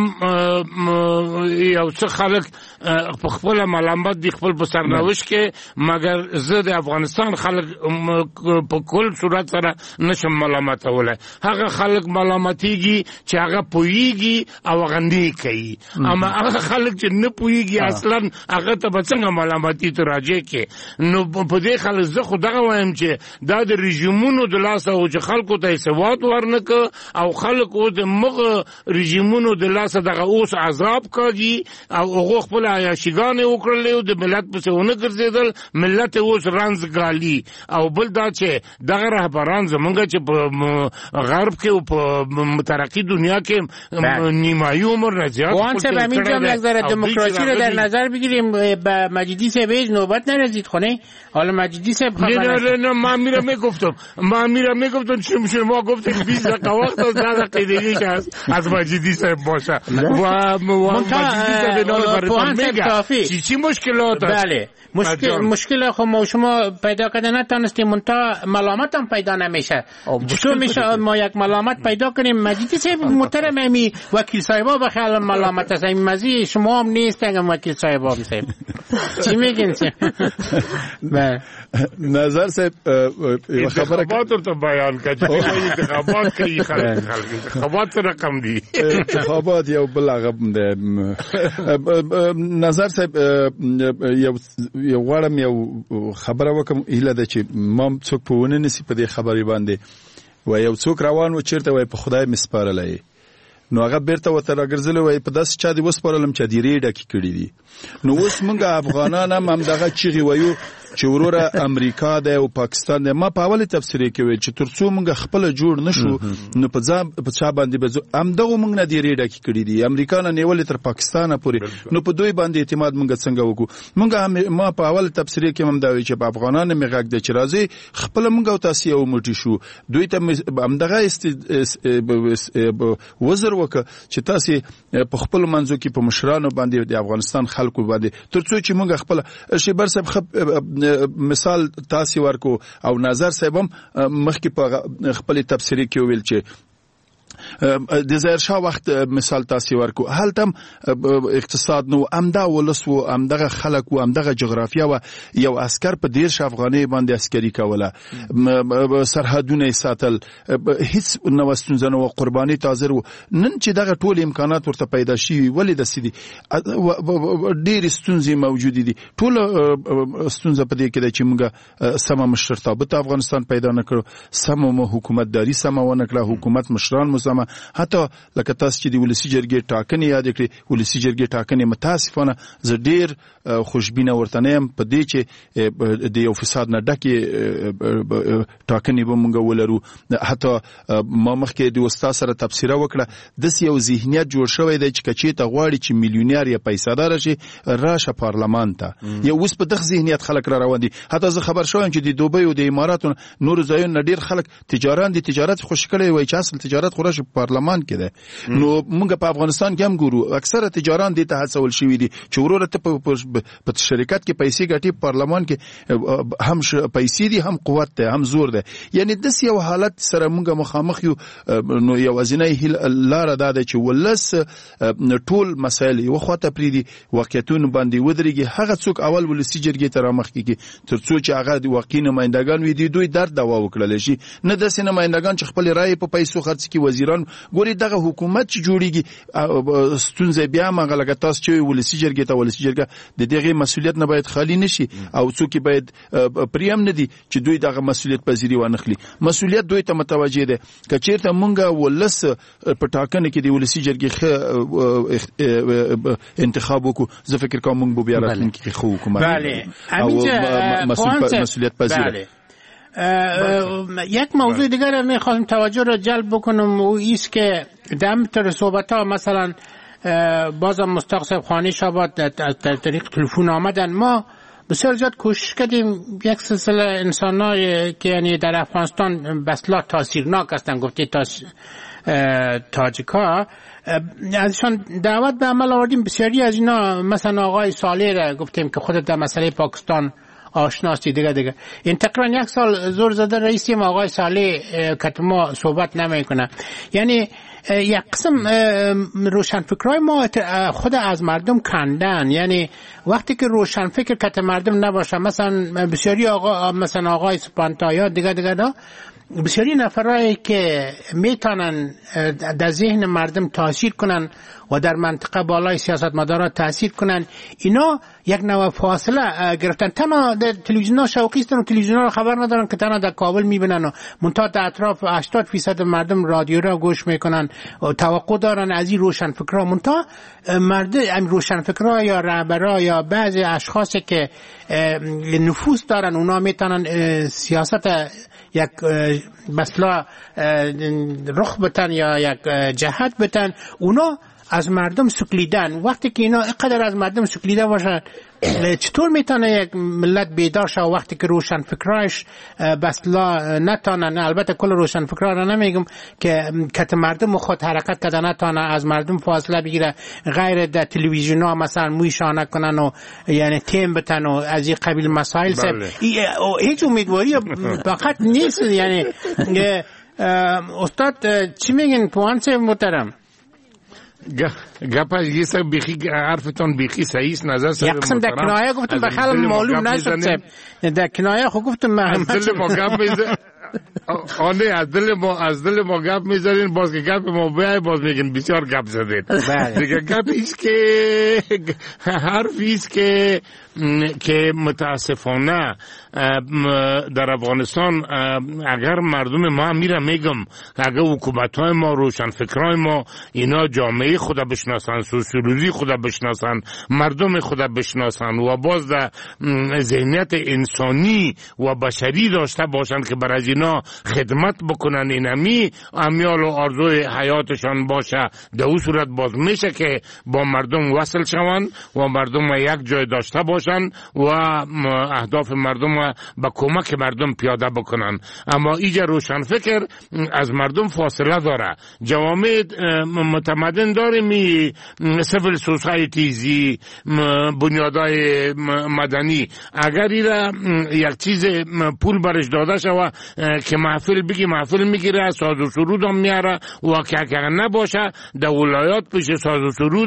یو څه خلک په خپل ملامت دي خپل په سرنوشت کې، مګر زه د افغانستان خلک په کل صورت سره نشم ملامتولی. هغه خلک ملامتېږي چې هغه پوهېږي او غندې کوي، اما هغه خلک چې نه پوهېږي اصلا هغه ته به څنګه ملامتي ته راجع کړي. نو په دې خلک زه خو دغه وایم چې دا د رژیمونو د لاسه و چې خلکو ته یې سواد ورنکړه او خلک اوس د مغه رژیمونو د لاسه دغه اوس عذاب کاږي او هغو خپل عیاشیګانې وکړلې او د ملت پسې ونه ګرځېدل، ملت اوس رنځ ګالي. او بل دا چې دغه رهبران زمونږ چې په غرب کې او په مترقي دنیا کې نیمایي عمر نه زیات وان صاحب همین جا یک ذره دموکراسی رو در نظر بگیریم. به مجیدی صاحب هیچ نوبت نرسید خونه. حالا مجیدی صاحب نه من میرم میگفتم شما گفتید 20 دقیقه وقت از 10 دقیقه دیگه از مجیدی صاحب باشه و مجیدی صاحب نال براتون میگه چی مشکلات است. بله مشکل خب ما شما پیدا کردن نتونستیم، منتها ملامت هم پیدا نمیشه. چطور میشه ما یک ملامت پیدا کنیم؟ مجیدی صاحب محترم امی وکیل صاحبا بخیال ملامت است، این مزی شما هم نیست اگه وکیل صاحبا صاحب چی میگین؟ نظر صاحب انتخابات رو بیان کردی، انتخابات کی انتخابات رقم دی، انتخابات یو بل عقب ده. نظر صاحب یو غواړم یو خبره وکم، هیله ده چې ما څوک په ونه نسی په دې خبرې باندې و یو څوک روان و چیرته وای په خدای مسپارلای نو هغه بیرته وته راګرځل وای په داس چا دی وسپارلم چې دی ریډه کې کړی دي. نو اوس موږ افغانان هم دغه چیغي وایو چې وروره امریکا ده او پاکستان ده. ما په اوله تفسیر کې ویل چې ترڅو موږ خپل جوړ نشو نو په چا باندې به هم دغه موږ نه دی ریډه کې کړی دي امریکا نه نیولې تر پاکستان پورې. نو په دوی باندې اعتماد موږ څنګه وکړو؟ موږ ما په اوله تفسیر کې هم دا وی چې په افغانانو میغاک د چرازي خپل موږ او تاسو یو موټی شو. دوی ته هم دغه وزر وکړه چې تاسو په خپل منځو کې په مشرانو باندې د افغانستان خلکو باندې ترڅو چې موږ خپل شیبر صاحب مثال تاسو ورکو او نظر صاحب هم مخکې په خپل تفسیر کې ویل چې د ظاهرشاه وخت مثال تاسو ورکو هلته اقتصاد نو امدا ولسو امدغه خلک و امدغه جغرافیا و یو عسكر په 10 افغاني باندې عسکري کوله سرحدونه ساتل هیڅ نو واستونځنه او قرباني تاجر نن چې دغه ټول امکانات ورته پیدا شي ولې د سيدي ډېر ستونزې موجود دي. ټول ستونزه په دې کې چې موږ سم مشرتابه افغانستان پیدا نکړو سم حکومتداري سم ونه کړه حکومت مشران حتی لکه تاسو چې د ولسی جرګې ټاکنې یاد کړئ ولسی جرګې ټاکنې متاسفانه زه ډیر خوشبینه ورته نیم په دې چې د یو فساد نه ډکه ټاکنې به مونږ ولرو. حتی ما مخکې د استاد سره تفسیر وکړه د یو ذهنیت جوړ شوی دی چې کچې ته غواړي چې میلیونر یا پیسادار شي راشه پارلمان ته یا اوس په دغه ذهنیت خلک را روان دي. حتی زه خبر شوم چې د دوبۍ او د اماراتو نور ځایونو ډیر خلک تجارت خوش کړي وای چې اصل تجارت خورش پارلمان کې ده. نو موږ په افغانستان کې هم ګورو اکثره تجاران دي ته هڅول شوی دي چې وروره ته په شرکت کې پیسې ګټي پارلمان کې هم پیسې دي هم قوت ده هم زور ده. یعنی د یو حالت سره موږ مخامخ یو. نو یو ازنه لار ده چې ولس ټول مسایل یو خواته پریدي واقعیتونه باندې ودرېږي هغه څوک اول ولسی جرګې ته رامخ کیږي ترڅو چې هغه د واقعي نمائندگان وي دوی درد دوا وکړل شي نه د نمائندگان چې خپل رائے په پیسو خرڅ کی وزیران ګوري دغه حکومت چې جوړیږي ستونزې بیا مغلقه تاسو چې ولسی جرګې ته ولسی جرګه د دغه مسولیت نه باید خالی نشي او څوک باید پریم نه دي چې دوی دغه مسولیت پذیری ونخلي. مسولیت دوی ته متوجه ده کچیرته مونږه ولس په ټاکنه کې د ولسی جرګې انتخاب وکړو زه فکر کوم مونږ به بیا راتلونکي خو حکومت او مسولیت پذیره. یک موضوع دیگر میخوایم توجه را جلب بکنم و ایست که در طور صحبت ها مثلا بازم مصطفی صاحب خانی شاباد از طریق تلفن آمدن ما بسیار زیاد کوشش کردیم یک سلسله انسانای که یعنی در افغانستان بسلا تاثیرناک هستن گفته تاجیکا ازشان دعوت به عمل آوردیم. بسیاری از اینا مثلا آقای صالح را گفتیم که خودت در مسئله پاکستان آشناسی دیگه این تقریبا 1 سال زور زده رئیسیم آقای صالح که ما صحبت نمیکنه. یعنی یک قسم روشنفکرای ما خود از مردم کندن. یعنی وقتی که روشنفکر کت مردم نباشه مثلا بسیاری مثلا آقای سپانتایا دیگه بسیاری نفرایی که میتونن در ذهن مردم تاثیر کنن و در منطقه بالای سیاستمدارا تاثیر کنن اینا یک نوع فاصله گرفتن. تنها در تلویزیون‌ها شوقی هستن و تلویزیون‌ها خبر ندارن که تنها در کابل میبینن و منتها در اطراف 80% مردم رادیو را گوش میکنن و توقع دارن از این روشنفکرها. منتها مردم روشنفکرها یا رهبرها یا بعضی اشخاصی که نفوذ دارن اونا میتونن سیاست یک مثلا رخ بتن یا یک جهت بتن اونا از مردم سکلیدن. وقتی که اینا اینقدر از مردم سکلیده باشن چطور میتونه یک ملت بیدار شه وقتی که روشنفکرایش بسلا نتانن؟ البته کل روشنفکرا را نمیگم که کت مردم خود حرکت کده نتانه از مردم فاصله بگیره غیر در تلویزیون ها مثلا مویشانه کنن و یعنی تیم بتن و از این قبیل مسائل هیچ امیدواری فقط نیست. یعنی استاد چی میگن پوانس محترم؟ گپا یه سر بیخی حرفتون بیخی صحیح است. نظر سر یک قسم در کنایه گفتم بخیال معلوم نشد در کنایه خب گفتم از دل ما گپ میزن آنه از دل ما گپ میزنین باز که گپ ما بیای باز میگن بسیار گپ زدین دیگه. گپ ایست که حرف ایست که متاسفانه در افغانستان اگر مردم ما میگم اگر حکومت‌های ما روشنفکرای ما اینا جامعه خود بشناسن، سوسیولوژی خود بشناسن، مردم خود بشناسن و باز در ذهنیت انسانی و بشری داشته باشن که برای اینا خدمت بکنن، اینمی امیال و آرزوی حیاتشان باشه، در اون صورت باز میشه که با مردم وصل شون و مردم یک جای داشته باشن و اهداف مردم با کمک مردم پیاده بکنن. اما ایجا روشنفکر از مردم فاصله داره. جوامع متمدن داریم، سیویل سوسایتیزی، بنیادهای مدنی، اگر ایره یک چیز پول برش داده شوه که محفل بگی محفل میگیره، ساز و سرود هم میاره و که نباشه در ولایات پیش ساز و سرود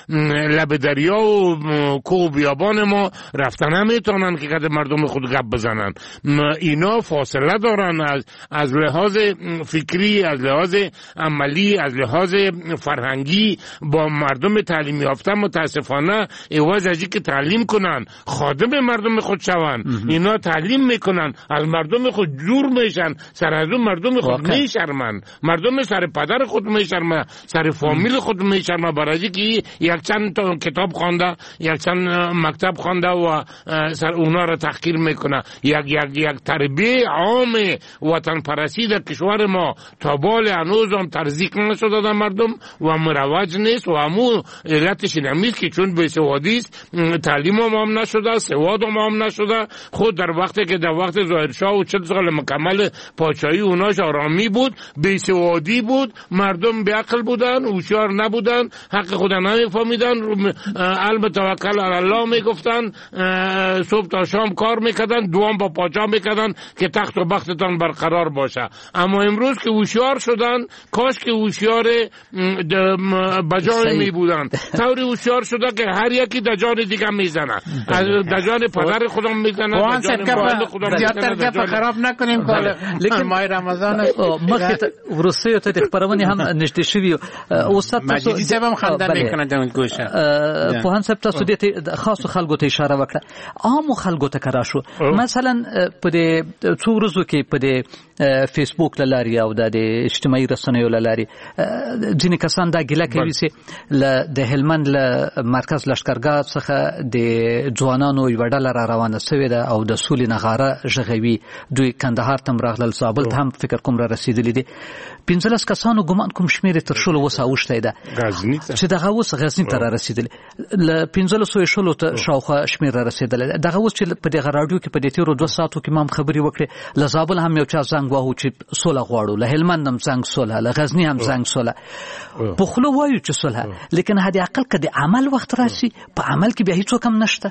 لب دریا و کوه بیابان ما رفتن نمیتونن که قدر مردم خود گپ بزنن. اینا فاصله دارن از لحاظ فکری، از لحاظ عملی، از لحاظ فرهنگی با مردم تعلیم یافته. متاسفانه عوض از اینکه تعلیم کنن خادم مردم خود شون، اینا تعلیم میکنن از مردم خود دور میشن، سر از اون مردم خود میشرمن، مردم سر پدر خود میشرمن، سر فامیل خود میشرمن، برای اینکه یک چند تا کتاب خوانده، یک چند مکتب خوانده و سر اونا را تحقیر میکنه. یک تربیه عام وطن پرستی در کشور ما تا بال هنوز هم ترزیق نشده در مردم و مروج نیست و همون علتش نمیست که چون بیسوادی است، تعلیم هم نشده، سواد هم نشده. خود در وقتی که در وقت ظاهرشاه و 40 سال مکمل پادشاهی اوناش آرامی بود، بیسوادی بود، مردم بیعقل بودن، هوشیار نبودن، حق خود نمیفهمیدن، علم توکل علی الله میگفتن، صبح تا شام کار میکردن، دوام با پاچا میکردن که تخت و بختتان برقرار باشه. اما امروز که هوشیار شدن، کاش که هوشیار بجای می بودن، طوری هوشیار شده که هر یکی دجان دیگه میزنه، دجان پدر خودم میزنه، دجان مادر خودم میزنه. زیادتر گپ خراب نکنیم که ماه رمضان مخکې وروستیو ته د خپرونې هم نږدې شوي استاد تاسو مجیدي صاحب هم خندا میکنه د اون ګوشه پوهان صاحب تاسو دې خاصو خلکو ته اشاره وکړه، عامو خلکو ته کرا شو. مثلا په دې څو ورځو کې په دې فیسبوک لاري او د اجتماعي رسنیو لاري ځینې کسان دا ګیله کوي چې د هلمند له مرکز لشکرګاه څخه د ځوانانو یوه ډله را روانه سوې ده او د سولې نغاره ږغوي. دوی کندهار ته هم راغلل، زابل ته هم فکر کوم را رسېدلي دي. 15 کسانو ګمان کوم شمېر یې تر شلو اوسه اوښتی ده چې دغه اوس غزني ته را رسېدلي، له 15 ته شاوخوا شمېر را رسېدلی. دغه اوس چې په دغه راډیو کې په دې تېرو 2 ساعتو کې ما هم خبرې وکړې، له زابل هم یو چا زنګ واهو چې سوله غواړو، له هلمند هم زنګ سوله، له غزني هم زنګ سوله. په خوله وایو چې سوله، لیکن حد اقل که د عمل وخت راشي په عمل کې بیا هیڅوک هم نشته.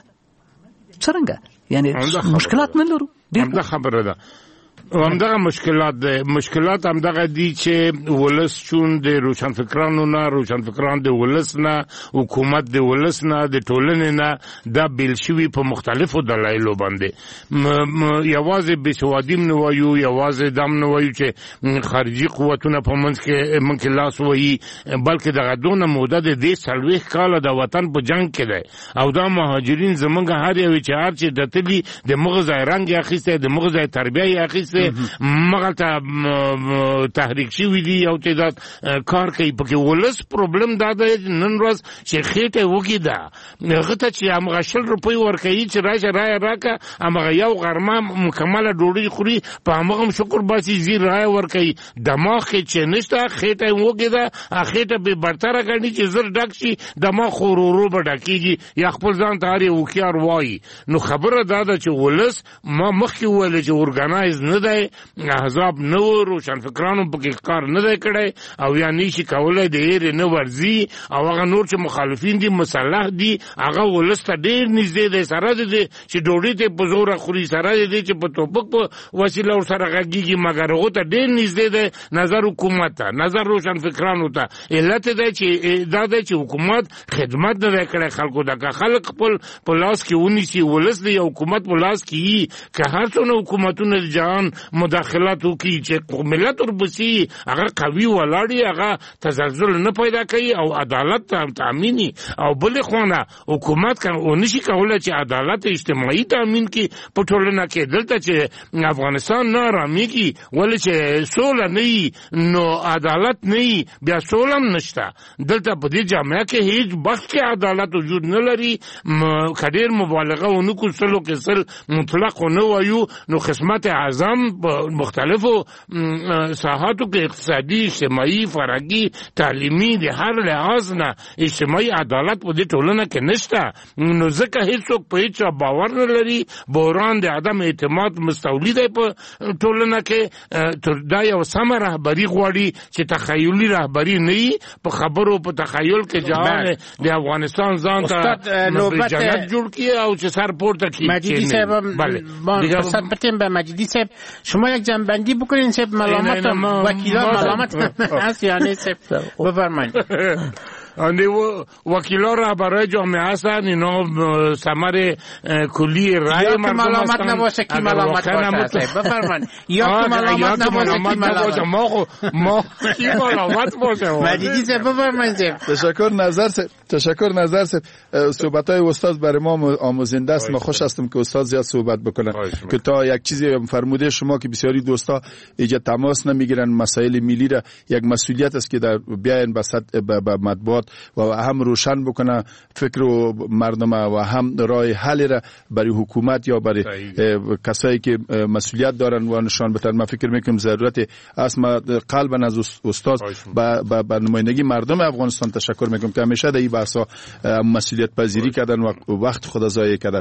څرنګه یعنی مشکلات نه لرو؟ همدا خبره ده. همدغه مشکلات همدغه دي چې ولس چون د روشنفکرانو نه، روشنفکران د ولس نه، حکومت د ولس نه، د ټولنې نه دا بیل شوي په مختلفو دلایلو باندې. یوازې بېسوادي نه وایو، یوازې دم نه وایو چې خارجي قوتونه په منځ کې لاس وهي، بلکې دغه دونه موده د دې 40 کاله د وطن په جنګ کې دی او دا مهاجرین زمونږ هر یو چې هر چې د تلي د مغز رنګ یې اخیستی، د مغز تربیه یې اخیستی، مغلطه تحریک شوی دی او تعداد کار کوي. پکې ولس پرابلم دا دی نن ورځ چې خېټه وږې ده، هغه ته چې همغه 20 روپۍ ورکوي چې راشه رایه راکه، همغه یو غرمه مکمله ډوډۍ خوري، په همغه هم شکر باسي زی رایه ورکوي. دماغ چې نشته، خېټه وږې ده، خېټه بې برتره ګڼي چې زر ډک شي، دماغ خو ورو به ډکېږي یا خپل ځان ته هر یو هوښیار وایي. نو خبره دا ده چې ولس ما مخکې وویل چې ارګنایز نه دی، احزاب نه و، روشنفکرانو پکې کار نه دی کړی او یا نشي کولی، د هېرې نه ورځي او هغه نور چې مخالفین دي مسلح دي هغه ولس ته ډېر نږدې دی، سره د دې چې ډوډۍ ته په زوره خوري، سره د دې چې په توپک په وسیله ورسره غږېږي، مګر هغو ته ډېر نږدې دی نظر حکومت ته، نظر روشنفکرانو ته. علت دی چې دا دی چې حکومت خدمت نه دی کړی خلکو ته. که خلک خپل په لاس کې ونیسي، ولس د یو حکومت په لاس کې وي، که هر څونه حکومتونه د جهان مداخلات وکړي چې ملت ورپسې هغه قوي ولاړی، هغه تزلزل نه پیدا کوي او عدالت تامینی. او بل خوانه حکومت نشي کولای چې عدالت اجتماعي تامین کړي په ټولنه کې. دلته چې افغانستان نه رامیږي ولې چې سوله نه نو عدالت نه، بیا سوله نشته. دلته په دې جامعه کې هیڅ بخش کې عدالت وجود نه لري. کډیر مبالغه ونکو سلو کې سل مطلق نه وایو نو خدمت اعظم په مختلفو ساحاتو کې اقتصادي، اجتماعي، فرهنګي، تعلیمي، د هر لحاظ نه اجتماعي عدالت په دې ټولنه کې نشته. نو ځکه هیڅوک په هیڅ باور نه لري. بحران د عدم اعتماد مستولی دی په ټولنه کې. دا یو سمه رهبري غواړي چې تخیلي رهبري نه وي. په خبرو په تخیل کې جهان د افغانستان ځان ته جنت جوړ کړي او چې سر پورته کړي. مجیدی صاحب فرصت بتیم به مجیدی صاحب شما یک جنبندی بکنین صاحب ملامت وکیلان ملامت هست یا نه صاحب بفرمایید. وکیلا رهبرای جامعه هستن، اینا ثمر کلی رای مردم هستن. ملامت نباشه کی ملامت باشه بفرمایید. یا که ملامت نباشه کی ملامت ما کی ملامت باشه. مجیدی صاحب بفرمایید. تشکر نظر صاحب. صحبت‌های استاد برای ما آموزنده است. ما خوش هستم که استاد زیاد صحبت بکنن که تا یک چیزی فرموده شما که بسیاری دوستا ایجاد تماس نمیگیرن. مسائل ملی را یک مسئولیت است که در بیاین به مطبوعات و هم روشن بکنه فکر و مردم و هم راه حل را برای حکومت یا برای کسایی که مسئولیت دارن و نشان بدن. من فکر میکنم ضرورت است. ما قلبا از استاد با نمایندگی مردم افغانستان تشکر میکنم که همیشه در این بحثا مسئولیت پذیری کردن و وقت خود ضایع کردن.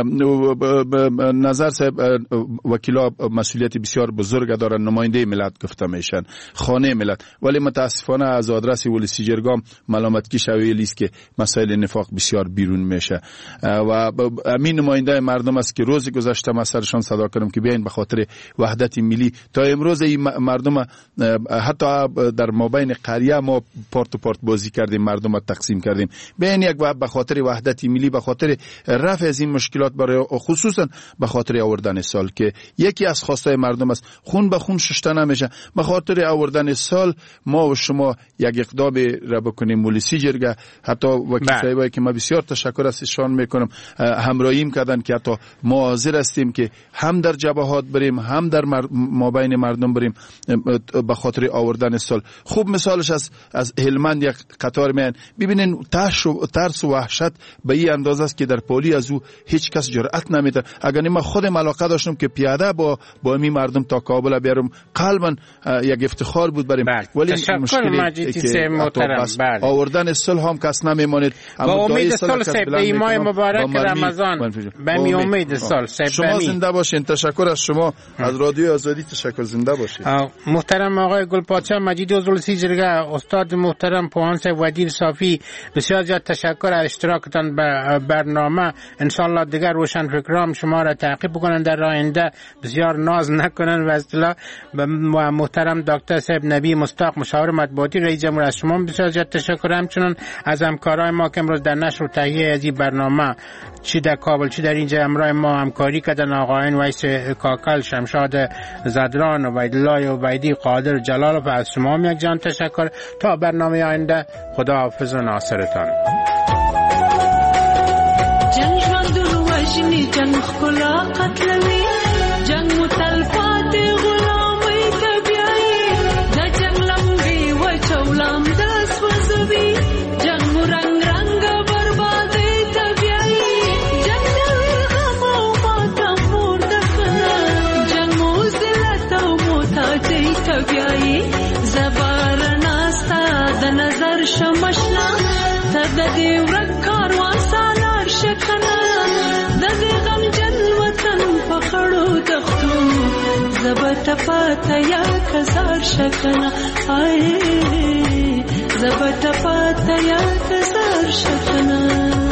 نظر صاحب وکیلا مسئولیت بسیار بزرگ دارن. نماینده ملت گفته میشن، خانه ملت. ولی متاسفانه از آدرس ولسی جرگام ملامتگی شویلی است که مسائل نفاق بسیار بیرون میشه و امین نماینده مردم است که روز گذشته ما سرشان صدا کردم که بیاین به خاطر وحدت ملی. تا امروز این مردم حتی در مابین قریه ما پارت بازی کردیم، مردم را تقسیم کردیم. بیاین یک به خاطر وحدت ملی، به خاطر رفع از این مشکلات، برای خصوصا به خاطر آوردن سال که یکی از خواستای مردم است، خون به خون شسته نمیشه. به خاطر آوردن سال ما و شما یک اقدام را بکنیم. ولسی جرگه حتی وکیل صاحبایی که ما بسیار تشکر ازشان میکنم همراهیم کردن که حتی ما حاضر هستیم که هم در جبهات بریم هم در مابین مردم بریم به خاطر آوردن سال. خوب مثالش از هلمند یک قطار میان ببینین ترس و وحشت به این اندازه است که در پلی از او هیچ کس جرأت نمیده. اگر ما خودم علاقه داشتم که پیاده با این مردم تا کابل بیارم قلبا یک افتخار بود بریم. ولی مشکلی که آوردن صلح هم کس نمیماند. با امید صلح به ماه مبارک رمضان به امید صلح شما زنده باشین. تشکر از شما از رادیو آزادی. تشکر، زنده باشین. محترم آقای گلپادشاه مجید عضو سیجرگه، استاد محترم پوهان صاحب ودیر صافی، بسیار زیاد تشکر از اشتراکتان به برنامه. ان شاء الله دیگر روشن فکرام شما را تعقیب کنند در آینده، بسیار ناز نکنند و اصطلاح. و محترم دکتر صاحب نبی مستاق مشاور مطبوعاتی رئیس جمهور، از شما بسیار زیاد تشکر. همچنین از همکارای ما که امروز در نشر و تهیه از این برنامه چی در کابل چی در اینجا همراه ما همکاری کردن، آقایان ویس کاکل، شمشاد زدران، عبیدالله عبیدی، قادر جلالov. از شما هم یک جان تشکر. تا برنامه آینده خداحافظ و ناصرتان. جنگ ژوندون وژني، جنگ ښکلا قتلوي، جنگ متلفات غلامۍ ته بیایي، د جنگ لمبې وچولام د سوځوي، جنگ مو رنګ رنګ بربادۍ ته بیایي، جنگ نوي غم او ماتم مور د ښه، جنگ مو ذلت او محتاجۍ ته بیایي. زه باره ناسته د نظر شمشنه ته د دې ورک کاروان سالار شکنه، د دې غمجن وطن په خړو دښتو زه به ټپاته یا کزار شکنه، زه به ټپاته یا کزار شکنه.